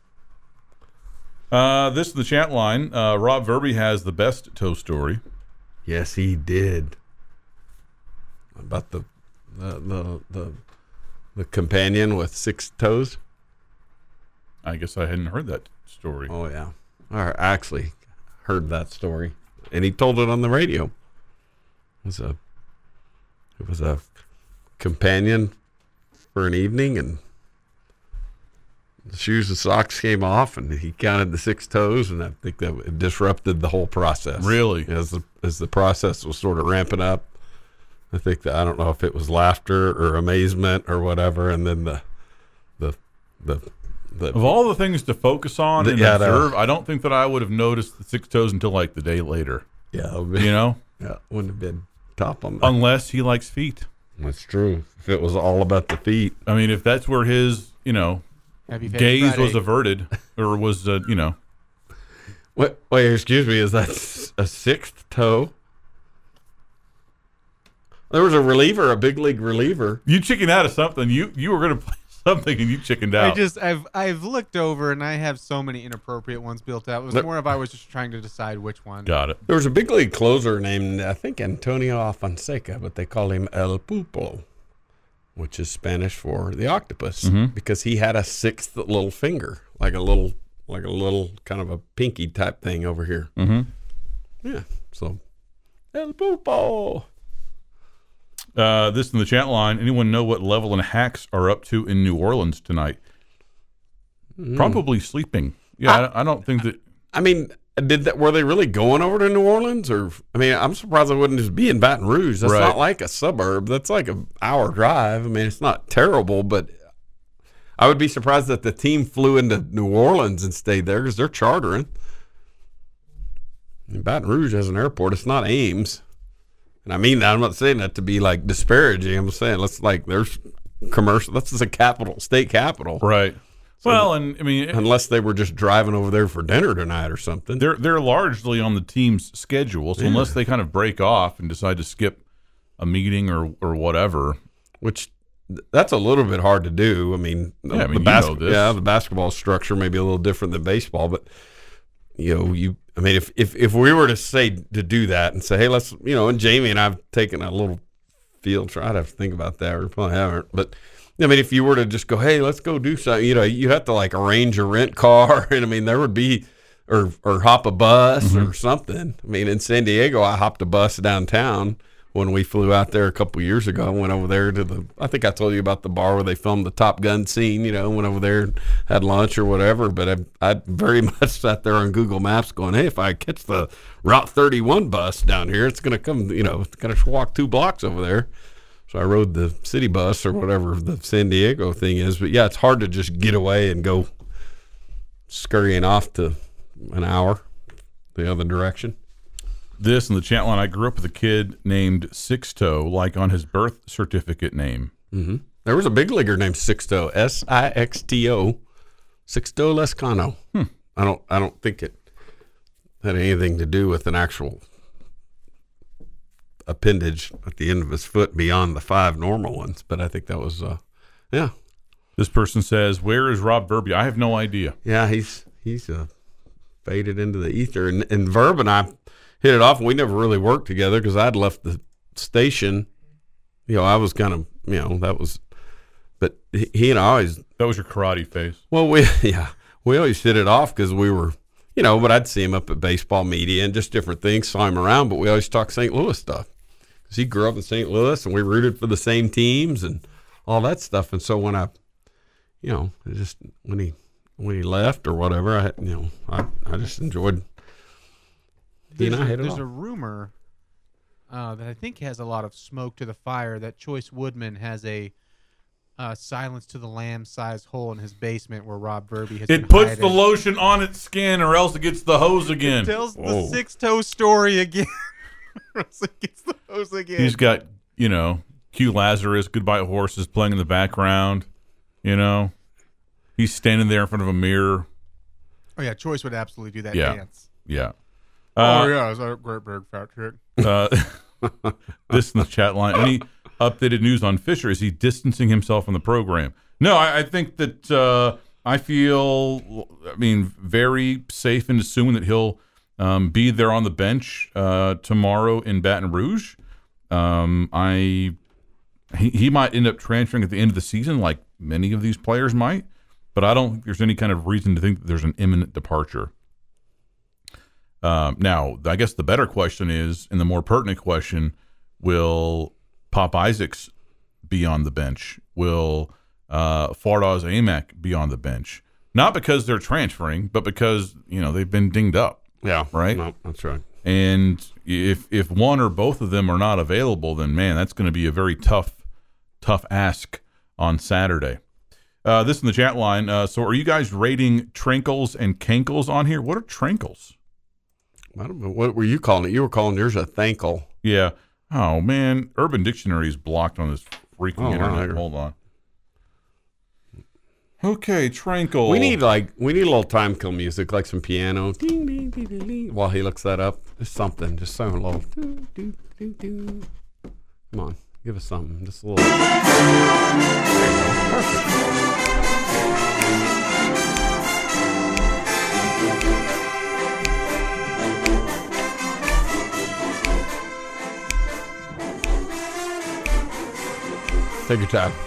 Speaker 2: Uh, this is the chat line. Uh, Rob Verby has the best toe story.
Speaker 4: Yes, he did. About the the the the, the companion with six toes.
Speaker 2: I guess I hadn't heard that story.
Speaker 4: Oh yeah, I actually heard that story, and he told it on the radio. It was a it was a companion for an evening, and the shoes and socks came off, and he counted the six toes, and I think that it disrupted the whole process.
Speaker 2: Really?
Speaker 4: As the as the process was sort of ramping up, I think that I don't know if it was laughter or amazement or whatever, and then the the the the
Speaker 2: Of all the things to focus on
Speaker 4: The-
Speaker 2: and
Speaker 4: yeah, the-
Speaker 2: observe, I don't think that I would have noticed the six toes until like the day later.
Speaker 4: yeah, it would be-
Speaker 2: You know,
Speaker 4: yeah, wouldn't have been top on that.
Speaker 2: unless he likes feet.
Speaker 4: That's true. If it was all about the feet,
Speaker 2: I mean, if that's where his, you know,
Speaker 3: Happy Fetish
Speaker 2: gaze
Speaker 3: Friday.
Speaker 2: was averted, or was, uh, you know,
Speaker 4: Wait, wait, excuse me. Is that s- a sixth toe? There was a reliever, a big league reliever.
Speaker 2: you chickened out of something. You you were going to play something and you chickened out.
Speaker 3: I just I've I've looked over and I have so many inappropriate ones built out. It was
Speaker 4: Look-
Speaker 3: more of I was just trying to decide which one.
Speaker 2: Got it.
Speaker 4: There was a big league closer named, I think, Antonio Fonseca, but they call him El Pulpo, which is Spanish for the octopus,
Speaker 2: Mhm.
Speaker 4: because he had a sixth little finger, like a little, like a little kind of a pinky type thing over here.
Speaker 2: Mm-hmm.
Speaker 4: Yeah. So, El Pulpo.
Speaker 2: Uh, this in the chat line. Anyone know what Level and Hacks are up to in New Orleans tonight? Probably sleeping. Yeah, I, I don't think that.
Speaker 4: I mean, did that? Were they really going over to New Orleans, or I mean, I'm surprised they wouldn't just be in Baton Rouge. That's
Speaker 2: Right.
Speaker 4: not like a suburb. That's like an hour drive. I mean, it's not terrible, but I would be surprised that the team flew into New Orleans and stayed there because they're chartering. I mean, Baton Rouge has an airport. It's not Ames, and I mean that. I'm not saying that to be like disparaging. I'm saying let's like there's commercial. This is a capital, state capital.
Speaker 2: Right. Well, and I mean,
Speaker 4: Unless they were just driving over there for dinner tonight or something.
Speaker 2: they're they're largely on the team's schedule. So
Speaker 4: Yeah.
Speaker 2: unless they kind of break off and decide to skip a meeting or or whatever,
Speaker 4: Which that's a little bit hard to do. I mean,
Speaker 2: Yeah, I mean,
Speaker 4: the
Speaker 2: you
Speaker 4: bas-
Speaker 2: know this.
Speaker 4: yeah, the basketball structure may be a little different than baseball, but you know, you. I mean, if if if we were to say to do that and say, hey, let's, you know, and Jamie and I've taken a little field try. I'd have to think about that. We probably haven't, but. I mean, if you were to just go, hey, let's go do something, you know, you have to like arrange a rent car, and I mean, there would be, or or hop a bus
Speaker 2: Mm-hmm.
Speaker 4: or something. I mean, in San Diego, I hopped a bus downtown when we flew out there a couple of years ago. I went over there to the, I think I told you about the bar where they filmed the Top Gun scene. You know, went over there and had lunch or whatever. But I, I very much sat there on Google Maps going, hey, if I catch the Route thirty-one bus down here, it's gonna come, you know, it's gonna walk two blocks over there. So I rode the city bus or whatever the San Diego thing is. But yeah, it's hard to just get away and go scurrying off to an hour the other direction.
Speaker 2: this in the chat line. I grew up with a kid named Six Toe, like on his birth certificate name.
Speaker 4: Mm-hmm. There was a big leaguer named Sixto, S I X T O, Sixto Lescano.
Speaker 2: Hmm.
Speaker 4: I don't I don't think it had anything to do with an actual appendage at the end of his foot beyond the five normal ones, but I think that was, uh, yeah.
Speaker 2: This person says, where is Rob Verby? I have no idea.
Speaker 4: Yeah, he's he's uh, faded into the ether. And, and Verb and I hit it off, and we never really worked together because I'd left the station. You know, I was kind of, you know, that was, but he, he and I always.
Speaker 2: That was your karate face.
Speaker 4: Well, we, yeah, we always hit it off because we were, you know, but I'd see him up at baseball media and just different things, saw him around, but we always talk Saint Louis stuff. Because he grew up in Saint Louis, and we rooted for the same teams and all that stuff. And so when I, you know, it just when he when he left or whatever, I you know I, I just enjoyed. He and I
Speaker 3: There's, a,
Speaker 4: hit it
Speaker 3: there's
Speaker 4: off.
Speaker 3: a rumor uh, that I think has a lot of smoke to the fire that Choice Woodman has a uh, Silence to the Lambs size hole in his basement where Rob Verby has.
Speaker 2: It
Speaker 3: been
Speaker 2: puts
Speaker 3: hiding.
Speaker 2: the lotion on its skin, or else it gets the hose again.
Speaker 3: It tells
Speaker 4: Whoa.
Speaker 3: the six toe story again. Or else it gets the hose again.
Speaker 2: He's got, you know, Q Lazarus, Goodbye Horses playing in the background. You know, he's standing there in front of a mirror.
Speaker 3: Oh yeah, Choice would absolutely do that
Speaker 2: Yeah.
Speaker 3: dance.
Speaker 2: Yeah.
Speaker 3: oh
Speaker 2: Uh,
Speaker 3: yeah, is that a great big fat chick?
Speaker 2: uh, this in the chat line. Any updated news on Fisher? Is he distancing himself from the program? No, I, I think that uh, I feel, I mean, very safe in assuming that he'll um, be there on the bench uh, tomorrow in Baton Rouge. Um, I he, he might end up transferring at the end of the season, like many of these players might, but I don't think there's any kind of reason to think that there's an imminent departure. Um, now, I guess the better question is, and the more pertinent question, will Pop Isaacs be on the bench? Will uh, Fardaws Aimaq be on the bench? Not because they're transferring, but because, you know, they've been dinged up.
Speaker 4: Yeah,
Speaker 2: Right?
Speaker 4: No, that's right.
Speaker 2: And if if one or both of them are not available, then, man, that's going to be a very tough, tough ask on Saturday. Uh, this in the chat line. Uh, so are you guys rating trinkles and cankles on here? What are trinkles?
Speaker 4: I don't know. What were you calling it? You were calling yours a thankle.
Speaker 2: Yeah. Oh, man. Urban Dictionary is blocked on this freaking
Speaker 4: Oh,
Speaker 2: internet.
Speaker 4: wow.
Speaker 2: Hold on. Okay, trinkle.
Speaker 4: We need like we need a little time kill music, like some piano. Ding, ding, ding, ding, ding. While he looks that up, just something, just some little. Doo, doo, doo, doo. Come on, give us something, just a little. There you go. Perfect. Take your time.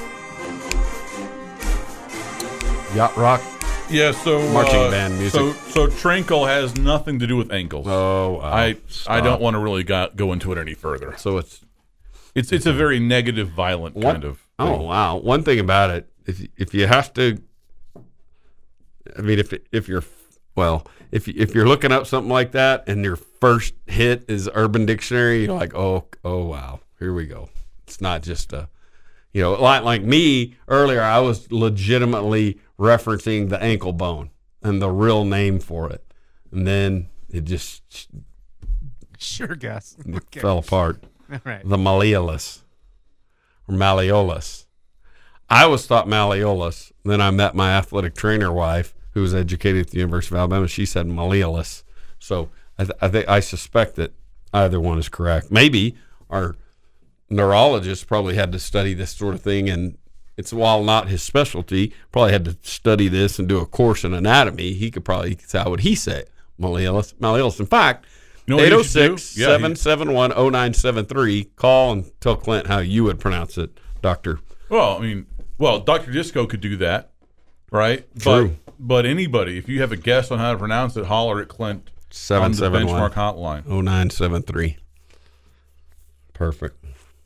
Speaker 4: Yacht rock.
Speaker 2: Yeah, so
Speaker 4: Marching
Speaker 2: uh,
Speaker 4: band music.
Speaker 2: So so trinkle has nothing to do with ankles.
Speaker 4: Oh, wow.
Speaker 2: I I
Speaker 4: Stop.
Speaker 2: don't want to really go, go into it any further.
Speaker 4: So it's
Speaker 2: It's it's a very negative, violent
Speaker 4: One-
Speaker 2: kind of.
Speaker 4: Oh
Speaker 2: thing.
Speaker 4: wow! One thing about it, if if you have to, I mean, if if you're well, if if you're looking up something like that and your first hit is Urban Dictionary, you're like, oh oh wow, here we go. It's not just a, you know, like like me earlier, I was legitimately referencing the ankle bone and the real name for it, and then it just
Speaker 3: Sure, Gus.
Speaker 4: it
Speaker 3: Okay.
Speaker 4: fell apart.
Speaker 3: All right.
Speaker 4: The malleolus or malleolus. I always thought malleolus. Then I met my athletic trainer wife, who was educated at the University of Alabama. She said malleolus. So I, th- I think I suspect that either one is correct. Maybe our neurologist probably had to study this sort of thing, and it's while not his specialty, probably had to study this and do a course in anatomy. He could probably say, how would he say it? Malleolus. Malleolus. In fact,
Speaker 2: You know what
Speaker 4: eight
Speaker 2: you
Speaker 4: oh
Speaker 2: should
Speaker 4: six,
Speaker 2: do? Yeah,
Speaker 4: seven
Speaker 2: you-
Speaker 4: seven one, oh nine seven three. Call and tell Clint how you would pronounce it, Doctor.
Speaker 2: Well, I mean, well, Doctor Disco could do that, right?
Speaker 4: True.
Speaker 2: But but anybody, if you have a guess on how to pronounce it, holler at Clint on the Benchmark Hotline.
Speaker 4: oh nine seven three. Perfect.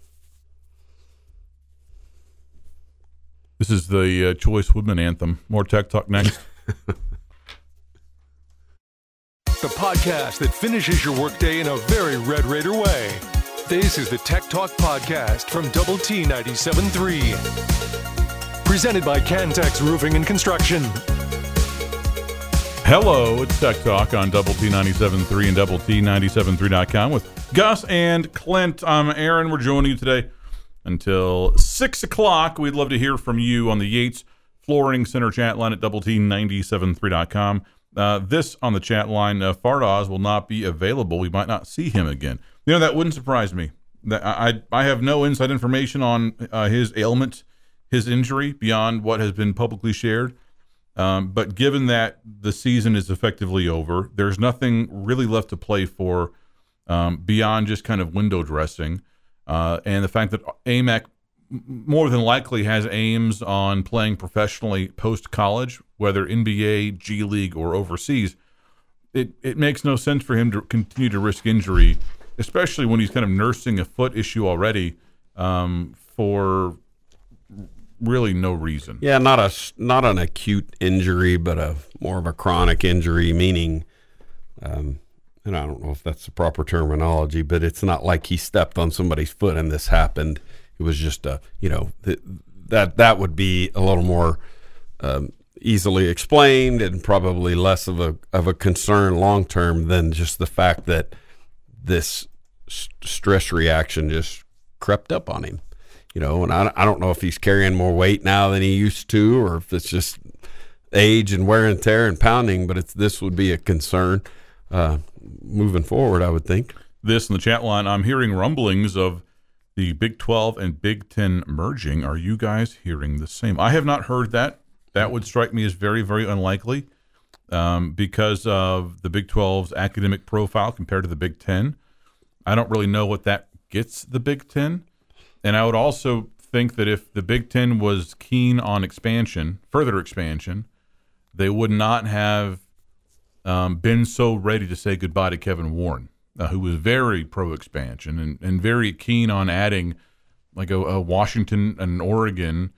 Speaker 2: This is the uh, Choice Woodman anthem. More Tech Talk next.
Speaker 1: The podcast that finishes your workday in a very Red Raider way. This is the Tech Talk Podcast from Double T ninety-seven point three. Presented by Cantex Roofing and Construction.
Speaker 2: Hello, it's Tech Talk on Double T ninety-seven point three and Double T ninety-seven point three dot com with Gus and Clint. I'm Aaron. We're joining you today until six o'clock. We'd love to hear from you on the Yates Flooring Center chat line at double T ninety-seven three dot com. Uh, this on the chat line, uh, Fardaws will not be available. We might not see him again. You know, that wouldn't surprise me. That I I have no inside information on uh, his ailment, his injury, beyond what has been publicly shared. Um, but given that the season is effectively over, there's nothing really left to play for um, beyond just kind of window dressing. Uh, and the fact that A M A C more than likely has aims on playing professionally post-college, whether N B A, G League, or overseas, it, it makes no sense for him to continue to risk injury, especially when he's kind of nursing a foot issue already um, for really no reason.
Speaker 4: Yeah, not a not an acute injury, but a more of a chronic injury, meaning, um, and I don't know if that's the proper terminology, but it's not like he stepped on somebody's foot and this happened. It was just a, you know, th- that that would be a little more um, easily explained and probably less of a of a concern long term than just the fact that this st- stress reaction just crept up on him. You know, and I, I don't know if he's carrying more weight now than he used to, or if it's just age and wear and tear and pounding. But it's this would be a concern uh, moving forward, I would think.
Speaker 2: This in the chat line, I'm hearing rumblings of the Big twelve and Big ten merging. Are you guys hearing the same? I have not heard that. That would strike me as very, very unlikely um, because of the Big twelve's academic profile compared to the Big ten. I don't really know what that gets the Big ten. And I would also think that if the Big Ten was keen on expansion, further expansion, they would not have um, been so ready to say goodbye to Kevin Warren, uh, who was very pro-expansion and, and very keen on adding like a, a Washington and Oregon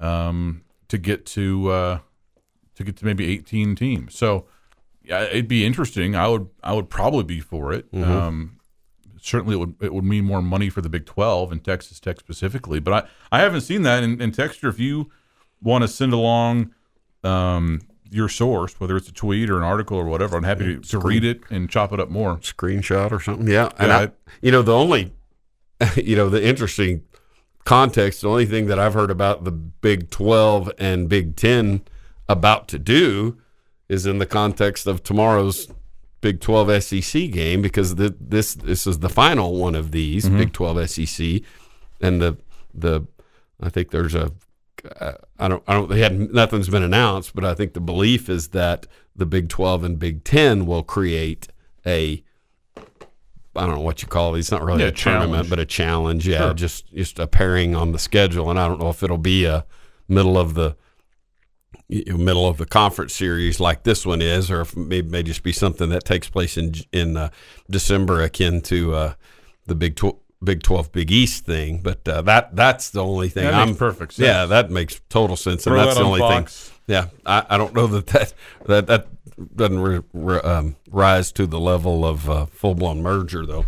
Speaker 2: um, to get to uh, to get to maybe eighteen teams. So yeah, it'd be interesting. I would I would probably be for it. Mm-hmm. Um, Certainly, it would it would mean more money for the Big twelve and Texas Tech specifically. But I, I haven't seen that. In, in Texture, if you want to send along um, your source, whether it's a tweet or an article or whatever, I'm happy to, to read it and chop it up more.
Speaker 4: Screenshot or something. Yeah. And
Speaker 2: yeah,
Speaker 4: I, you know, the only, you know, the interesting context, the only thing that I've heard about the Big twelve and Big ten about to do is in the context of tomorrow's Big twelve S E C game, because the, this this is the final one of these mm-hmm. Big twelve S E C, and the the I think there's a uh, I don't I don't they had nothing's been announced, but I think the belief is that the Big twelve and Big ten will create a I don't know what you call it. It's not really
Speaker 2: yeah,
Speaker 4: a tournament,
Speaker 2: challenge.
Speaker 4: but a challenge. Yeah,
Speaker 2: sure.
Speaker 4: just just a pairing on the schedule, and I don't know if it'll be a middle of the. middle of the conference series like this one is, or if it may, may just be something that takes place in in uh, December, akin to uh, the Big tw- Big twelve Big East thing. But uh, that that's the only thing.
Speaker 2: That
Speaker 4: I'm
Speaker 2: makes perfect sense.
Speaker 4: Yeah, that makes total sense,
Speaker 2: Throw
Speaker 4: and that's
Speaker 2: that
Speaker 4: the
Speaker 2: on
Speaker 4: only
Speaker 2: Fox.
Speaker 4: thing. Yeah, I, I don't know that that that, that doesn't re, re, um, rise to the level of uh, full blown merger though.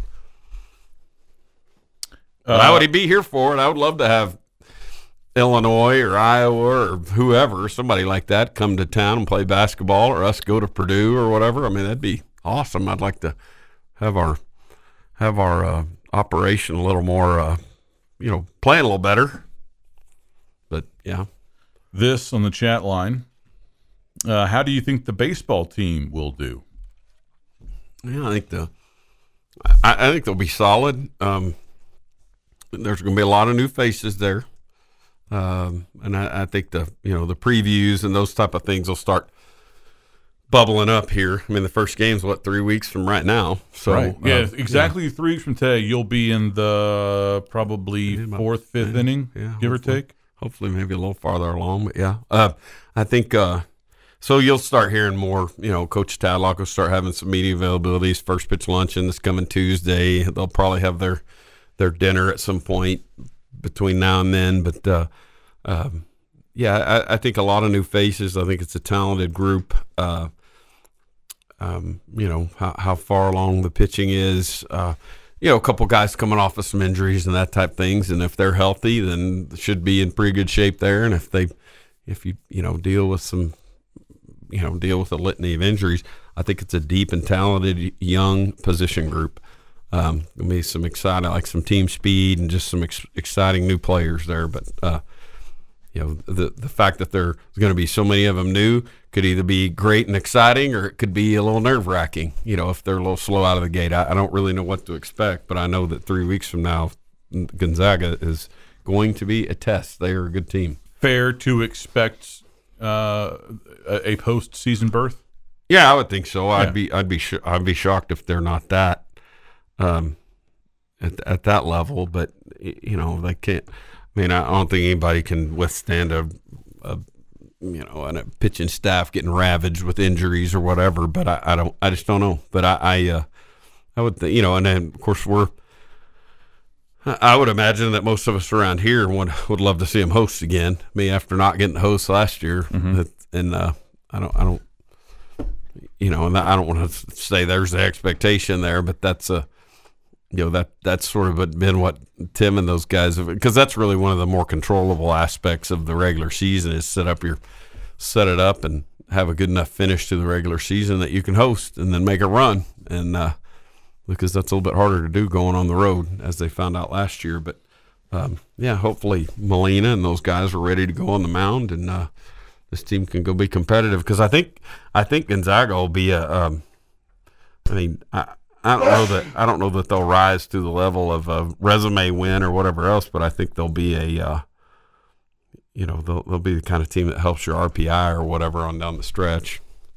Speaker 4: But
Speaker 2: Uh,
Speaker 4: I would be here for it. I would love to have Illinois or Iowa or whoever, somebody like that, come to town and play basketball, or us go to Purdue or whatever. I mean, that'd be awesome. I'd like to have our have our uh, operation a little more, uh, you know, playing a little better. But yeah,
Speaker 2: This on the chat line. Uh, how do you think the baseball team will do?
Speaker 4: yeah, I think the I, I think they'll be solid. Um, there's going to be a lot of new faces there. Um, and I, I think the you know the previews and those type of things will start bubbling up here. I mean, the first game's what three weeks from right now. So
Speaker 2: right.
Speaker 4: uh,
Speaker 2: yeah, exactly yeah. three weeks from today, you'll be in the probably
Speaker 4: yeah,
Speaker 2: fourth, fifth
Speaker 4: yeah,
Speaker 2: inning,
Speaker 4: yeah,
Speaker 2: give or
Speaker 4: hopefully.
Speaker 2: take.
Speaker 4: Hopefully, maybe a little farther along. But yeah, uh, I think uh, so. You'll start hearing more. You know, Coach Tadlock will start having some media availabilities. First pitch luncheon this coming Tuesday. They'll probably have their their dinner at some point between now and then. But uh, um, yeah, I, I think a lot of new faces. I think it's a talented group. Uh, um, you know how, how far along the pitching is. Uh, you know, a couple guys coming off of some injuries and that type of things, and if they're healthy, then should be in pretty good shape there. And if they, if you you know deal with some, you know, deal with a litany of injuries, I think it's a deep and talented young position group. Um, gonna be some exciting, like some team speed and just some ex- exciting new players there. But uh, you know, the the fact that there's going to be so many of them new could either be great and exciting, or it could be a little nerve wracking. You know, if they're a little slow out of the gate, I, I don't really know what to expect. But I know that three weeks from now, Gonzaga is going to be a test. They are a good team.
Speaker 2: Fair to expect uh, a, a postseason berth?
Speaker 4: Yeah, I would think so. I'd
Speaker 2: Yeah.
Speaker 4: be I'd be sh- I'd be shocked if they're not that um, at at that level. But you know, they can't. I mean, I don't think anybody can withstand a, a you know, and a pitching staff getting ravaged with injuries or whatever. But I, I don't. I just don't know. But I I, uh, I would think, you know, and then of course we're. I would imagine that most of us around here would would love to see them host again. Me, after not getting to host last year,
Speaker 2: Mm-hmm.
Speaker 4: that, and uh, I don't, I don't, you know, and I don't want to say there's the expectation there, but that's a, you know, that that's sort of been what Tim and those guys have, because that's really one of the more controllable aspects of the regular season is set up your, set it up and have a good enough finish to the regular season that you can host and then make a run, and uh, because that's a little bit harder to do going on the road, as they found out last year. But um, yeah, hopefully Molina and those guys are ready to go on the mound, and uh, this team can go be competitive. Because I think I think Gonzaga will be a. Um, I mean, I, I don't know that I don't know that they'll rise to the level of a resume win or whatever else, but I think they'll be a. Uh, you know, they'll they'll be the kind of team that helps your R P I or whatever on down the stretch.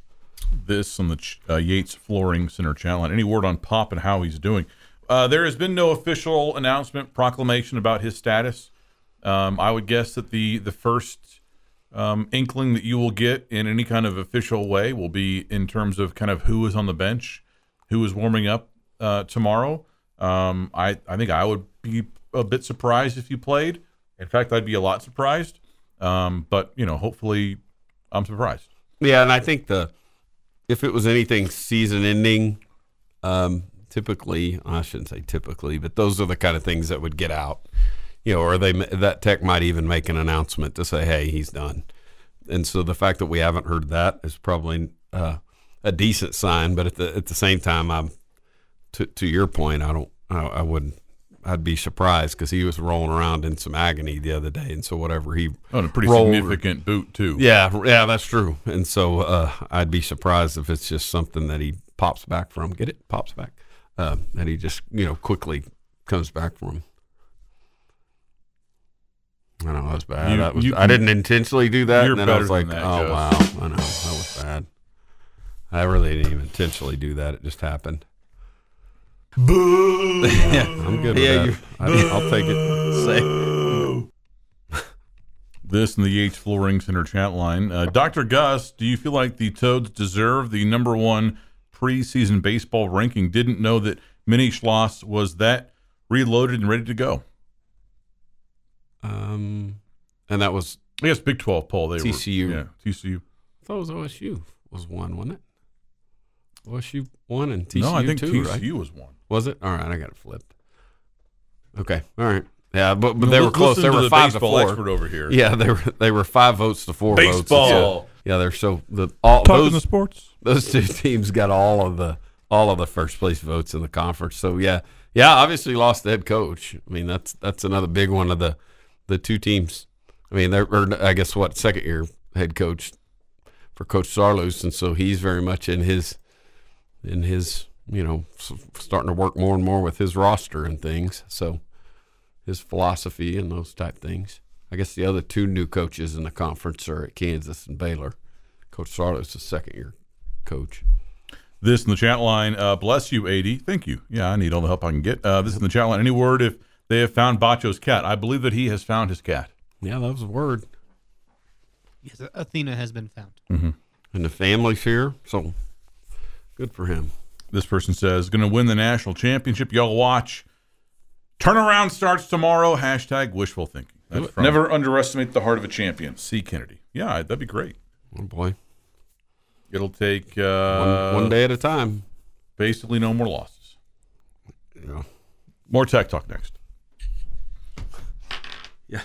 Speaker 2: This on the uh, Yates Flooring Center chat line. Any word on Pop and how he's doing? Uh, there has been no official announcement, proclamation about his status. Um, I would guess that the the first um, inkling that you will get in any kind of official way will be in terms of kind of who is on the bench, who is warming up uh, tomorrow. Um, I, I think I would be a bit surprised if you played. In fact, I'd be a lot surprised. Um, but, you know, hopefully I'm surprised.
Speaker 4: Yeah, and I think the if it was anything season-ending, um, typically I shouldn't say typically, but those are the kind of things that would get out, you know, or they that Tech might even make an announcement to say, "Hey, he's done." And so the fact that we haven't heard that is probably uh, a decent sign. But at the at the same time, I'm to to your point, I don't, I, I wouldn't. I'd be surprised because he was rolling around in some agony the other day, and so whatever he
Speaker 2: Oh, and a pretty
Speaker 4: rolled-
Speaker 2: significant boot, too.
Speaker 4: Yeah, yeah, that's true. And so uh, I'd be surprised if it's just something that he pops back from. Get it? Pops back. Uh, that he just, you know, quickly comes back from. I know, that was bad.
Speaker 2: You-
Speaker 4: that was,
Speaker 2: you
Speaker 4: I
Speaker 2: can-
Speaker 4: didn't intentionally do that.
Speaker 2: You're
Speaker 4: And then I was
Speaker 2: better
Speaker 4: like,
Speaker 2: than that,
Speaker 4: oh,
Speaker 2: Joe.
Speaker 4: wow. I know, that was bad. I really didn't even intentionally do that. It just happened.
Speaker 2: Boo!
Speaker 4: Yeah, I'm good with
Speaker 2: Yeah,
Speaker 4: that.
Speaker 2: you-
Speaker 4: I, I'll take it. Say.
Speaker 2: This in the Yates Flooring Center chat line. Uh, Doctor Gus, do you feel like the Toads deserve the number one preseason baseball ranking? Didn't know that Minnie Schloss was that reloaded and ready to go.
Speaker 4: Um, and that was,
Speaker 2: I guess Big twelve poll. They
Speaker 4: T C U.
Speaker 2: Were, yeah, T C U.
Speaker 4: I thought it was O S U was one, wasn't it? O S U one and T C U
Speaker 2: no, I think
Speaker 4: two,
Speaker 2: T C
Speaker 4: right?
Speaker 2: U was one.
Speaker 4: Was it? All right, I got it flipped. Okay, all right. Yeah, but, but
Speaker 2: Well,
Speaker 4: they were
Speaker 2: listen
Speaker 4: close. They
Speaker 2: to
Speaker 4: were
Speaker 2: the
Speaker 4: five to
Speaker 2: baseball
Speaker 4: four.
Speaker 2: expert over here.
Speaker 4: Yeah, they were they were five votes to four votes.
Speaker 2: Baseball.
Speaker 4: Yeah, yeah, they're so the all
Speaker 2: Talking the
Speaker 4: those
Speaker 2: sports.
Speaker 4: those two teams got all of the all of the first place votes in the conference. So yeah, yeah, obviously lost the head coach. I mean, that's that's another big one of the the two teams. I mean, they're or I guess what second year head coach for Coach Sarloos, and so he's very much in his in his you know s- starting to work more and more with his roster and things. So his philosophy and those type things. I guess the other two new coaches in the conference are at Kansas and Baylor. Coach Sarloos is second year coach.
Speaker 2: This in the chat line. Uh, bless you, eighty. Thank you. Yeah, I need all the help I can get. Uh, this in the chat line. Any word if they have found Bacho's cat? I believe that he has found his cat.
Speaker 4: Yeah, that was a word.
Speaker 3: Yes, Athena has been found.
Speaker 4: And the family's here, so good for him.
Speaker 2: This person says, going to win the national championship. Y'all watch. Turnaround starts tomorrow. Hashtag wishful thinking. That's from Never underestimate the heart of a champion. C. Kennedy. Yeah, that'd be great.
Speaker 4: Oh boy,
Speaker 2: It'll take uh,
Speaker 4: one, one day at a time.
Speaker 2: basically no more losses.
Speaker 4: Yeah.
Speaker 2: More Tech Talk next.
Speaker 4: Yeah.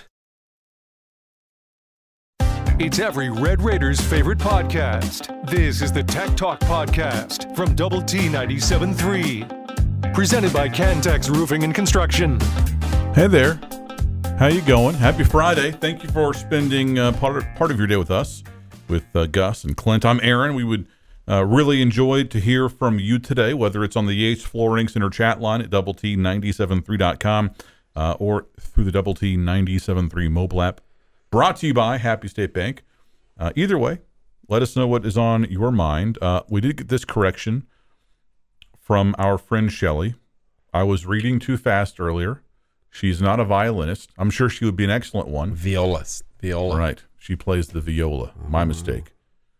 Speaker 1: It's every Red Raiders' favorite podcast. This is the Tech Talk Podcast from Double T ninety-seven point three. Presented by Cantex Roofing and Construction.
Speaker 2: Hey there. How you going? Happy Friday. Thank you for spending uh, part, part of your day with us, with uh, Gus and Clint. I'm Aaron. We would uh, really enjoy to hear from you today, whether it's on the Yates Flooring Center chat line at double T nine seven three dot com uh, or through the double T nine seven three mobile app. Brought to you by Happy State Bank. Uh, either way, let us know what is on your mind. Uh, we did get this correction from our friend Shelley. I was reading too fast earlier. She's not a violinist. I'm sure she would be an excellent one.
Speaker 4: Violist. Viola.
Speaker 2: Right. She plays the viola. My mistake.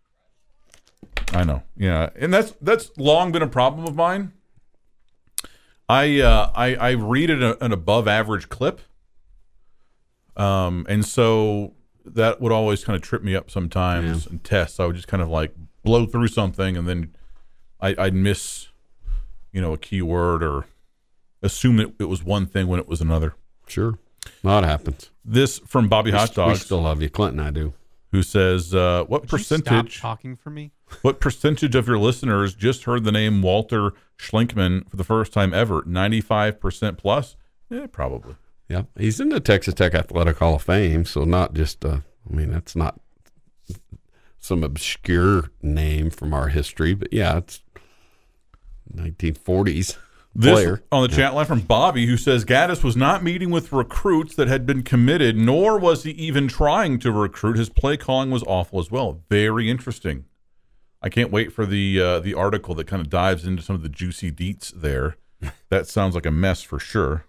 Speaker 2: I know. Yeah. And that's that's long been a problem of mine. I uh, I, I read at a, an above average clip. Um, and so that would always kind of trip me up sometimes
Speaker 4: Yeah.
Speaker 2: in tests. I would just kind of like blow through something and then I, I'd miss, you know, a keyword or assume it, it was one thing when it was another.
Speaker 4: Sure. That happens.
Speaker 2: This from Bobby
Speaker 4: We
Speaker 2: Hot
Speaker 4: st- We
Speaker 2: Dogs,
Speaker 4: still love you. Clinton, I do.
Speaker 2: who says, uh, what
Speaker 3: Would you
Speaker 2: percentage
Speaker 3: stop talking for me?
Speaker 2: what percentage of your listeners just heard the name Walter Schlinkman for the first time ever? ninety-five percent plus? Yeah, probably.
Speaker 4: Yeah. He's in the Texas Tech Athletic Hall of Fame, so not just, uh, I mean, that's not some obscure name from our history, but yeah, it's nineteen forties.
Speaker 2: This
Speaker 4: Player.
Speaker 2: on the chat line from Bobby, who says Gaddis was not meeting with recruits that had been committed, nor was he even trying to recruit. His play calling was awful as well. Very interesting. I can't wait for the uh, the article that kind of dives into some of the juicy deets there. That sounds like a mess for sure.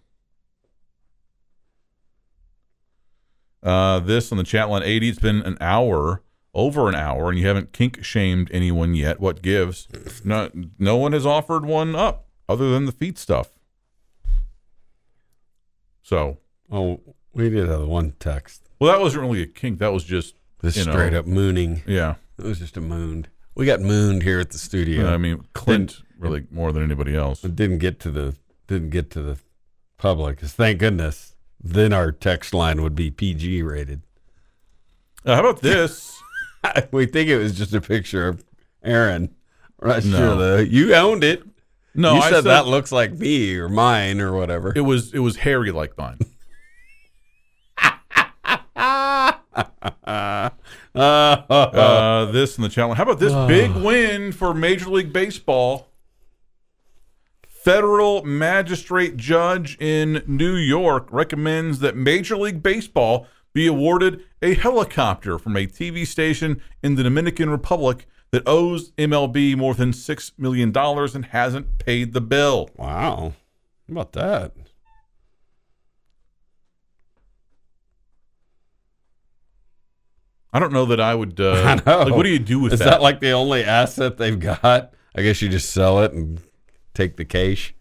Speaker 2: Uh, this on the chat line eighty. It's been an hour, over an hour, and you haven't kink shamed anyone yet. What gives? No, no one has offered one up other than the feet stuff. So,
Speaker 4: Oh, we did have one text.
Speaker 2: well, that wasn't really a kink. That was just,
Speaker 4: This
Speaker 2: you know,
Speaker 4: straight up mooning.
Speaker 2: yeah.
Speaker 4: It was just a mooned. We got mooned here at the studio.
Speaker 2: I mean, Clint really more than anybody else.
Speaker 4: It didn't get to the didn't get to the public. 'Cause thank goodness. Then our text line would be P G rated.
Speaker 2: Uh, how about this?
Speaker 4: We think it was just a picture of Aaron. We're not
Speaker 2: No.
Speaker 4: sure though. You owned it.
Speaker 2: No,
Speaker 4: you
Speaker 2: I
Speaker 4: said,
Speaker 2: said
Speaker 4: that looks like me or mine or whatever.
Speaker 2: it was it was hairy like mine. Uh, this in the challenge. How about this big win for Major League Baseball? Federal magistrate judge in New York recommends that Major League Baseball be awarded a helicopter from a T V station in the Dominican Republic that owes M L B more than six million dollars and hasn't paid the bill.
Speaker 4: Wow. How about that?
Speaker 2: I don't know that I would. Uh,
Speaker 4: I know.
Speaker 2: Like, what do you do with
Speaker 4: Is
Speaker 2: that?
Speaker 4: that like the only asset they've got? I guess you just sell it and take the cash.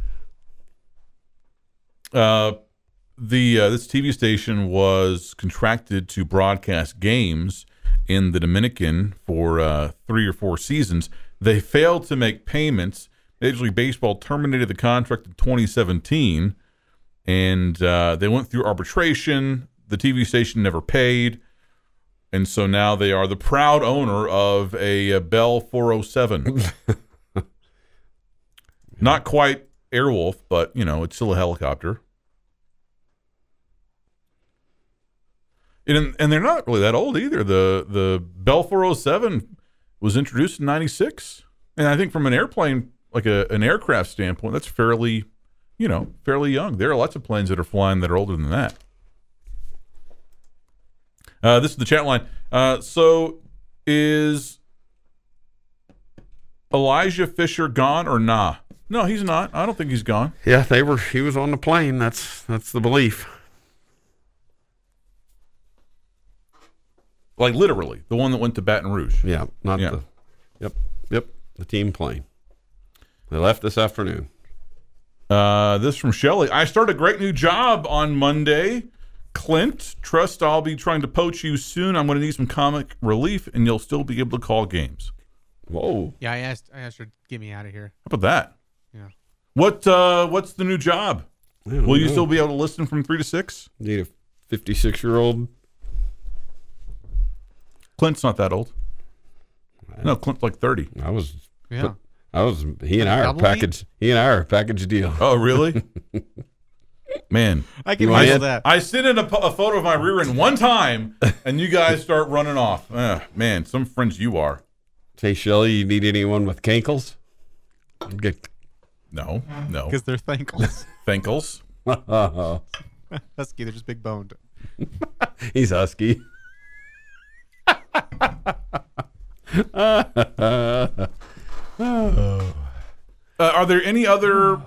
Speaker 2: Uh, the uh, this T V station was contracted to broadcast games in the Dominican for uh, three or four seasons. They failed to make payments. Major League Baseball terminated the contract in twenty seventeen, and uh, they went through arbitration. The T V station never paid, and so now they are the proud owner of a, a Bell four oh seven. Not quite Airwolf, but you know it's still a helicopter. And and they're not really that old either. The the Bell four oh seven was introduced in ninety-six, and I think from an airplane, like a an aircraft standpoint, that's fairly, you know, fairly young. There are lots of planes that are flying that are older than that. Uh, this is the chat line. Uh, so is Elijah Fisher gone or nah? No, he's not. I don't think he's gone.
Speaker 4: Yeah, they were. He was on the plane. That's that's the belief.
Speaker 2: Like literally, the one that went to Baton Rouge.
Speaker 4: Yeah, not
Speaker 2: Yeah.
Speaker 4: the. Yep, yep. The team plane. They left this afternoon.
Speaker 2: Uh, this from Shelley. I start a great new job on Monday. Clint, trust I'll be trying to poach you soon. I'm going to need some comic relief, and you'll still be able to call games.
Speaker 4: Whoa.
Speaker 3: Yeah, I asked. I asked her to get me out of here.
Speaker 2: How about that?
Speaker 3: Yeah.
Speaker 2: What? Uh, what's the new job?
Speaker 4: I don't
Speaker 2: Will you
Speaker 4: know.
Speaker 2: still be able to listen from three to six?
Speaker 4: Need a fifty-six-year-old?
Speaker 2: Clint's not that old. No, Clint's like thirty.
Speaker 4: I was.
Speaker 3: Yeah.
Speaker 4: Put, I was he and I are
Speaker 3: Double
Speaker 4: package. He and I are a package deal.
Speaker 2: Oh, really? Man,
Speaker 3: I can
Speaker 4: You want
Speaker 3: handle
Speaker 4: it?
Speaker 3: that.
Speaker 2: I sent in a, po- a photo of my rear end one time, and you guys start running off. Uh, man, some friends you are.
Speaker 4: Hey, Shelly, you need anyone with cankles? Get.
Speaker 2: No, no.
Speaker 3: Because they're thankless.
Speaker 2: Thinkles.
Speaker 3: Husky, they're just big boned.
Speaker 4: He's husky.
Speaker 2: Uh, are there any other?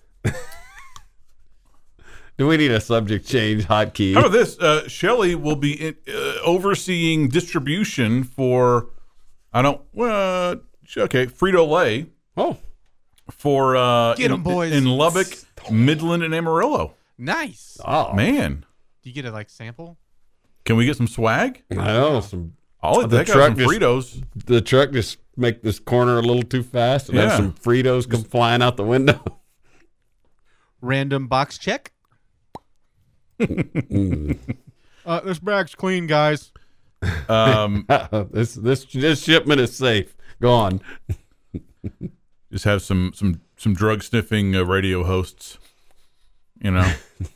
Speaker 4: Do we need a subject change hotkey?
Speaker 2: How about this? Uh, Shelly will be in, uh, overseeing distribution for. I don't. Well, okay, Frito Lay
Speaker 4: Oh,
Speaker 2: for uh,
Speaker 3: Get 'em,
Speaker 2: in,
Speaker 3: boys.
Speaker 2: in Lubbock, Midland, and Amarillo.
Speaker 3: Nice.
Speaker 4: oh,
Speaker 2: Man,
Speaker 3: Do you get a like sample?
Speaker 2: can we get some swag?
Speaker 4: I know. Some,
Speaker 2: I'll
Speaker 4: The
Speaker 2: take out
Speaker 4: truck
Speaker 2: some
Speaker 4: just-
Speaker 2: Fritos.
Speaker 4: the truck just make this corner a little too fast and have
Speaker 2: Yeah.
Speaker 4: some Fritos come flying out the window.
Speaker 3: Random box check. uh, this bag's clean, guys.
Speaker 2: Um,
Speaker 4: this this this shipment is safe. Go on.
Speaker 2: just have some some some drug sniffing uh, radio hosts. You know,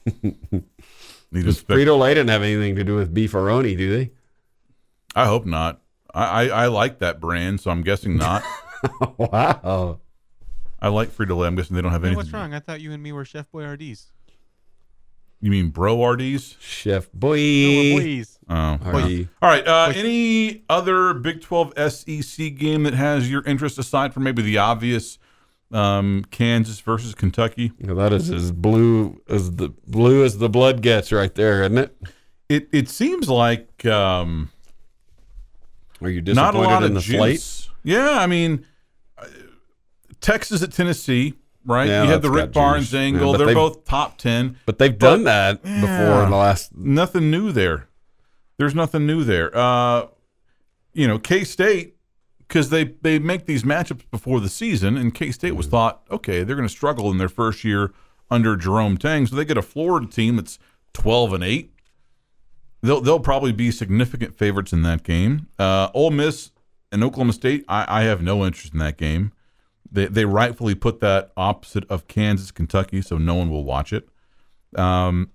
Speaker 2: need to spec-
Speaker 4: Frito Lay didn't have anything to do with beefaroni, do they?
Speaker 2: I hope not. I, I I like that brand, so I'm guessing not.
Speaker 4: Wow.
Speaker 2: I like Frito Lay. I'm guessing they don't have
Speaker 3: Hey,
Speaker 2: anything.
Speaker 3: what's wrong? I thought you and me were Chef Boyardees.
Speaker 2: You mean Bro R Ds?
Speaker 4: Chef Boy.
Speaker 3: No, we're boys.
Speaker 2: Oh,
Speaker 4: Boy.
Speaker 2: all right. Uh, any other Big twelve S E C game that has your interest aside from maybe the obvious um, Kansas versus Kentucky?
Speaker 4: Well, that is as blue as the blue as the blood gets right there, isn't it?
Speaker 2: It it seems like um,
Speaker 4: Are you
Speaker 2: not a
Speaker 4: disappointed
Speaker 2: lot
Speaker 4: in
Speaker 2: of
Speaker 4: the
Speaker 2: juice.
Speaker 4: slate?
Speaker 2: Yeah, I mean, uh, Texas at Tennessee, right?
Speaker 4: Yeah,
Speaker 2: you had the
Speaker 4: that's
Speaker 2: Rick
Speaker 4: got
Speaker 2: Barnes
Speaker 4: juice.
Speaker 2: angle.
Speaker 4: Yeah, but
Speaker 2: They're
Speaker 4: they-
Speaker 2: both top ten.
Speaker 4: But they've done that
Speaker 2: yeah.
Speaker 4: before in the last.
Speaker 2: Nothing new there. There's nothing new there. Uh, you know, K-State, because they, they make these matchups before the season, and K-State was thought, okay, they're going to struggle in their first year under Jerome Tang, so they get a Florida team that's twelve and eight. They'll they'll probably be significant favorites in that game. Uh, Ole Miss and Oklahoma State, I, I have no interest in that game. They they rightfully put that opposite of Kansas, Kentucky, so no one will watch it. Um,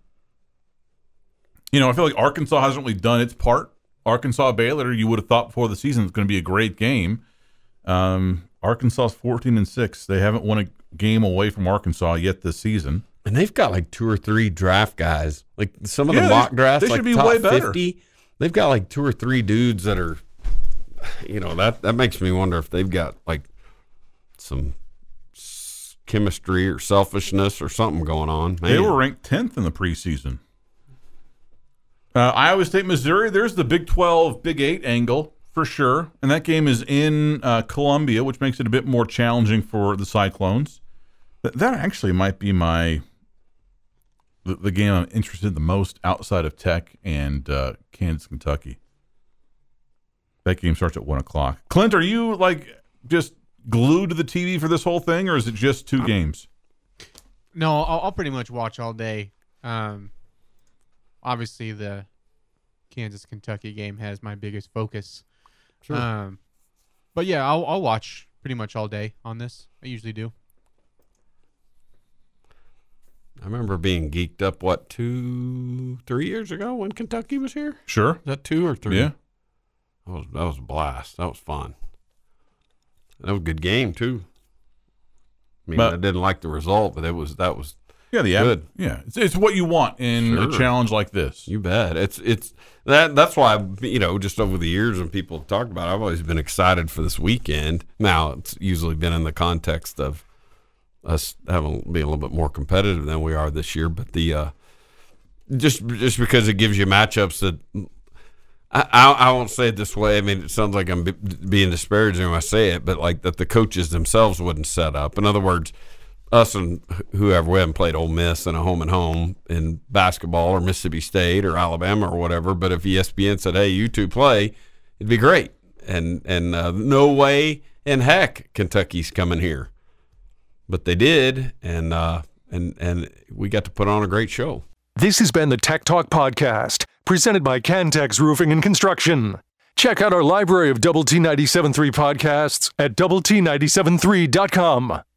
Speaker 2: you know, I feel like Arkansas hasn't really done its part. Arkansas Baylor, you would have thought before the season it's going to be a great game. Um, Arkansas's fourteen and six. They haven't won a game away from Arkansas yet this season.
Speaker 4: And they've got like two or three draft guys. Like some of
Speaker 2: Yeah,
Speaker 4: the
Speaker 2: they-
Speaker 4: mock drafts,
Speaker 2: they
Speaker 4: like
Speaker 2: should be
Speaker 4: top
Speaker 2: way better.
Speaker 4: fifty. They've got like two or three dudes that are, you know, that that makes me wonder if they've got like some s- chemistry or selfishness or something going on.
Speaker 2: They
Speaker 4: Man.
Speaker 2: were ranked tenth in the preseason. Uh, Iowa State, Missouri, there's the Big twelve, Big eight angle for sure. And that game is in uh, Columbia, which makes it a bit more challenging for the Cyclones. Th- that actually might be my the, the game I'm interested in the most outside of Tech and uh, Kansas, Kentucky. That game starts at one o'clock. Clint, are you like just glued to the T V for this whole thing, or is it just two games?
Speaker 3: No, I'll, I'll pretty much watch all day. Um, obviously, the Kansas Kentucky game has my biggest focus.
Speaker 4: Sure.
Speaker 3: Um, but yeah, I'll, I'll watch pretty much all day on this. I usually do.
Speaker 4: I remember being geeked up, what, two, three years ago when Kentucky was here?
Speaker 2: Sure.
Speaker 4: Is that two or three?
Speaker 2: Yeah.
Speaker 4: That was, that was a blast. That was fun. That was a good game, too. I mean,
Speaker 2: But-
Speaker 4: I didn't like the result, but it was that was
Speaker 2: Yeah, the
Speaker 4: Good.
Speaker 2: Yeah, it's, it's what you want in
Speaker 4: Sure.
Speaker 2: a challenge like this.
Speaker 4: You bet. It's it's that that's why, you know, just over the years when people have talked about it, I've always been excited for this weekend. Now it's usually been in the context of us having being a little bit more competitive than we are this year, but the uh, just just because it gives you matchups that I, I I won't say it this way. I mean, it sounds like I'm be, being disparaging when I say it, but like that the coaches themselves wouldn't set up. In other words, us and whoever, we haven't played Ole Miss in a home and home in basketball or Mississippi State or Alabama or whatever. But if E S P N said, "Hey, you two play," it'd be great. And and uh, no way in heck Kentucky's coming here, but they did, and uh, and and we got to put on a great show.
Speaker 1: This has been the Tech Talk Podcast, presented by Cantex Roofing and Construction. Check out our library of Double T ninety-seven point three podcasts at double T ninety-seven point three dot com.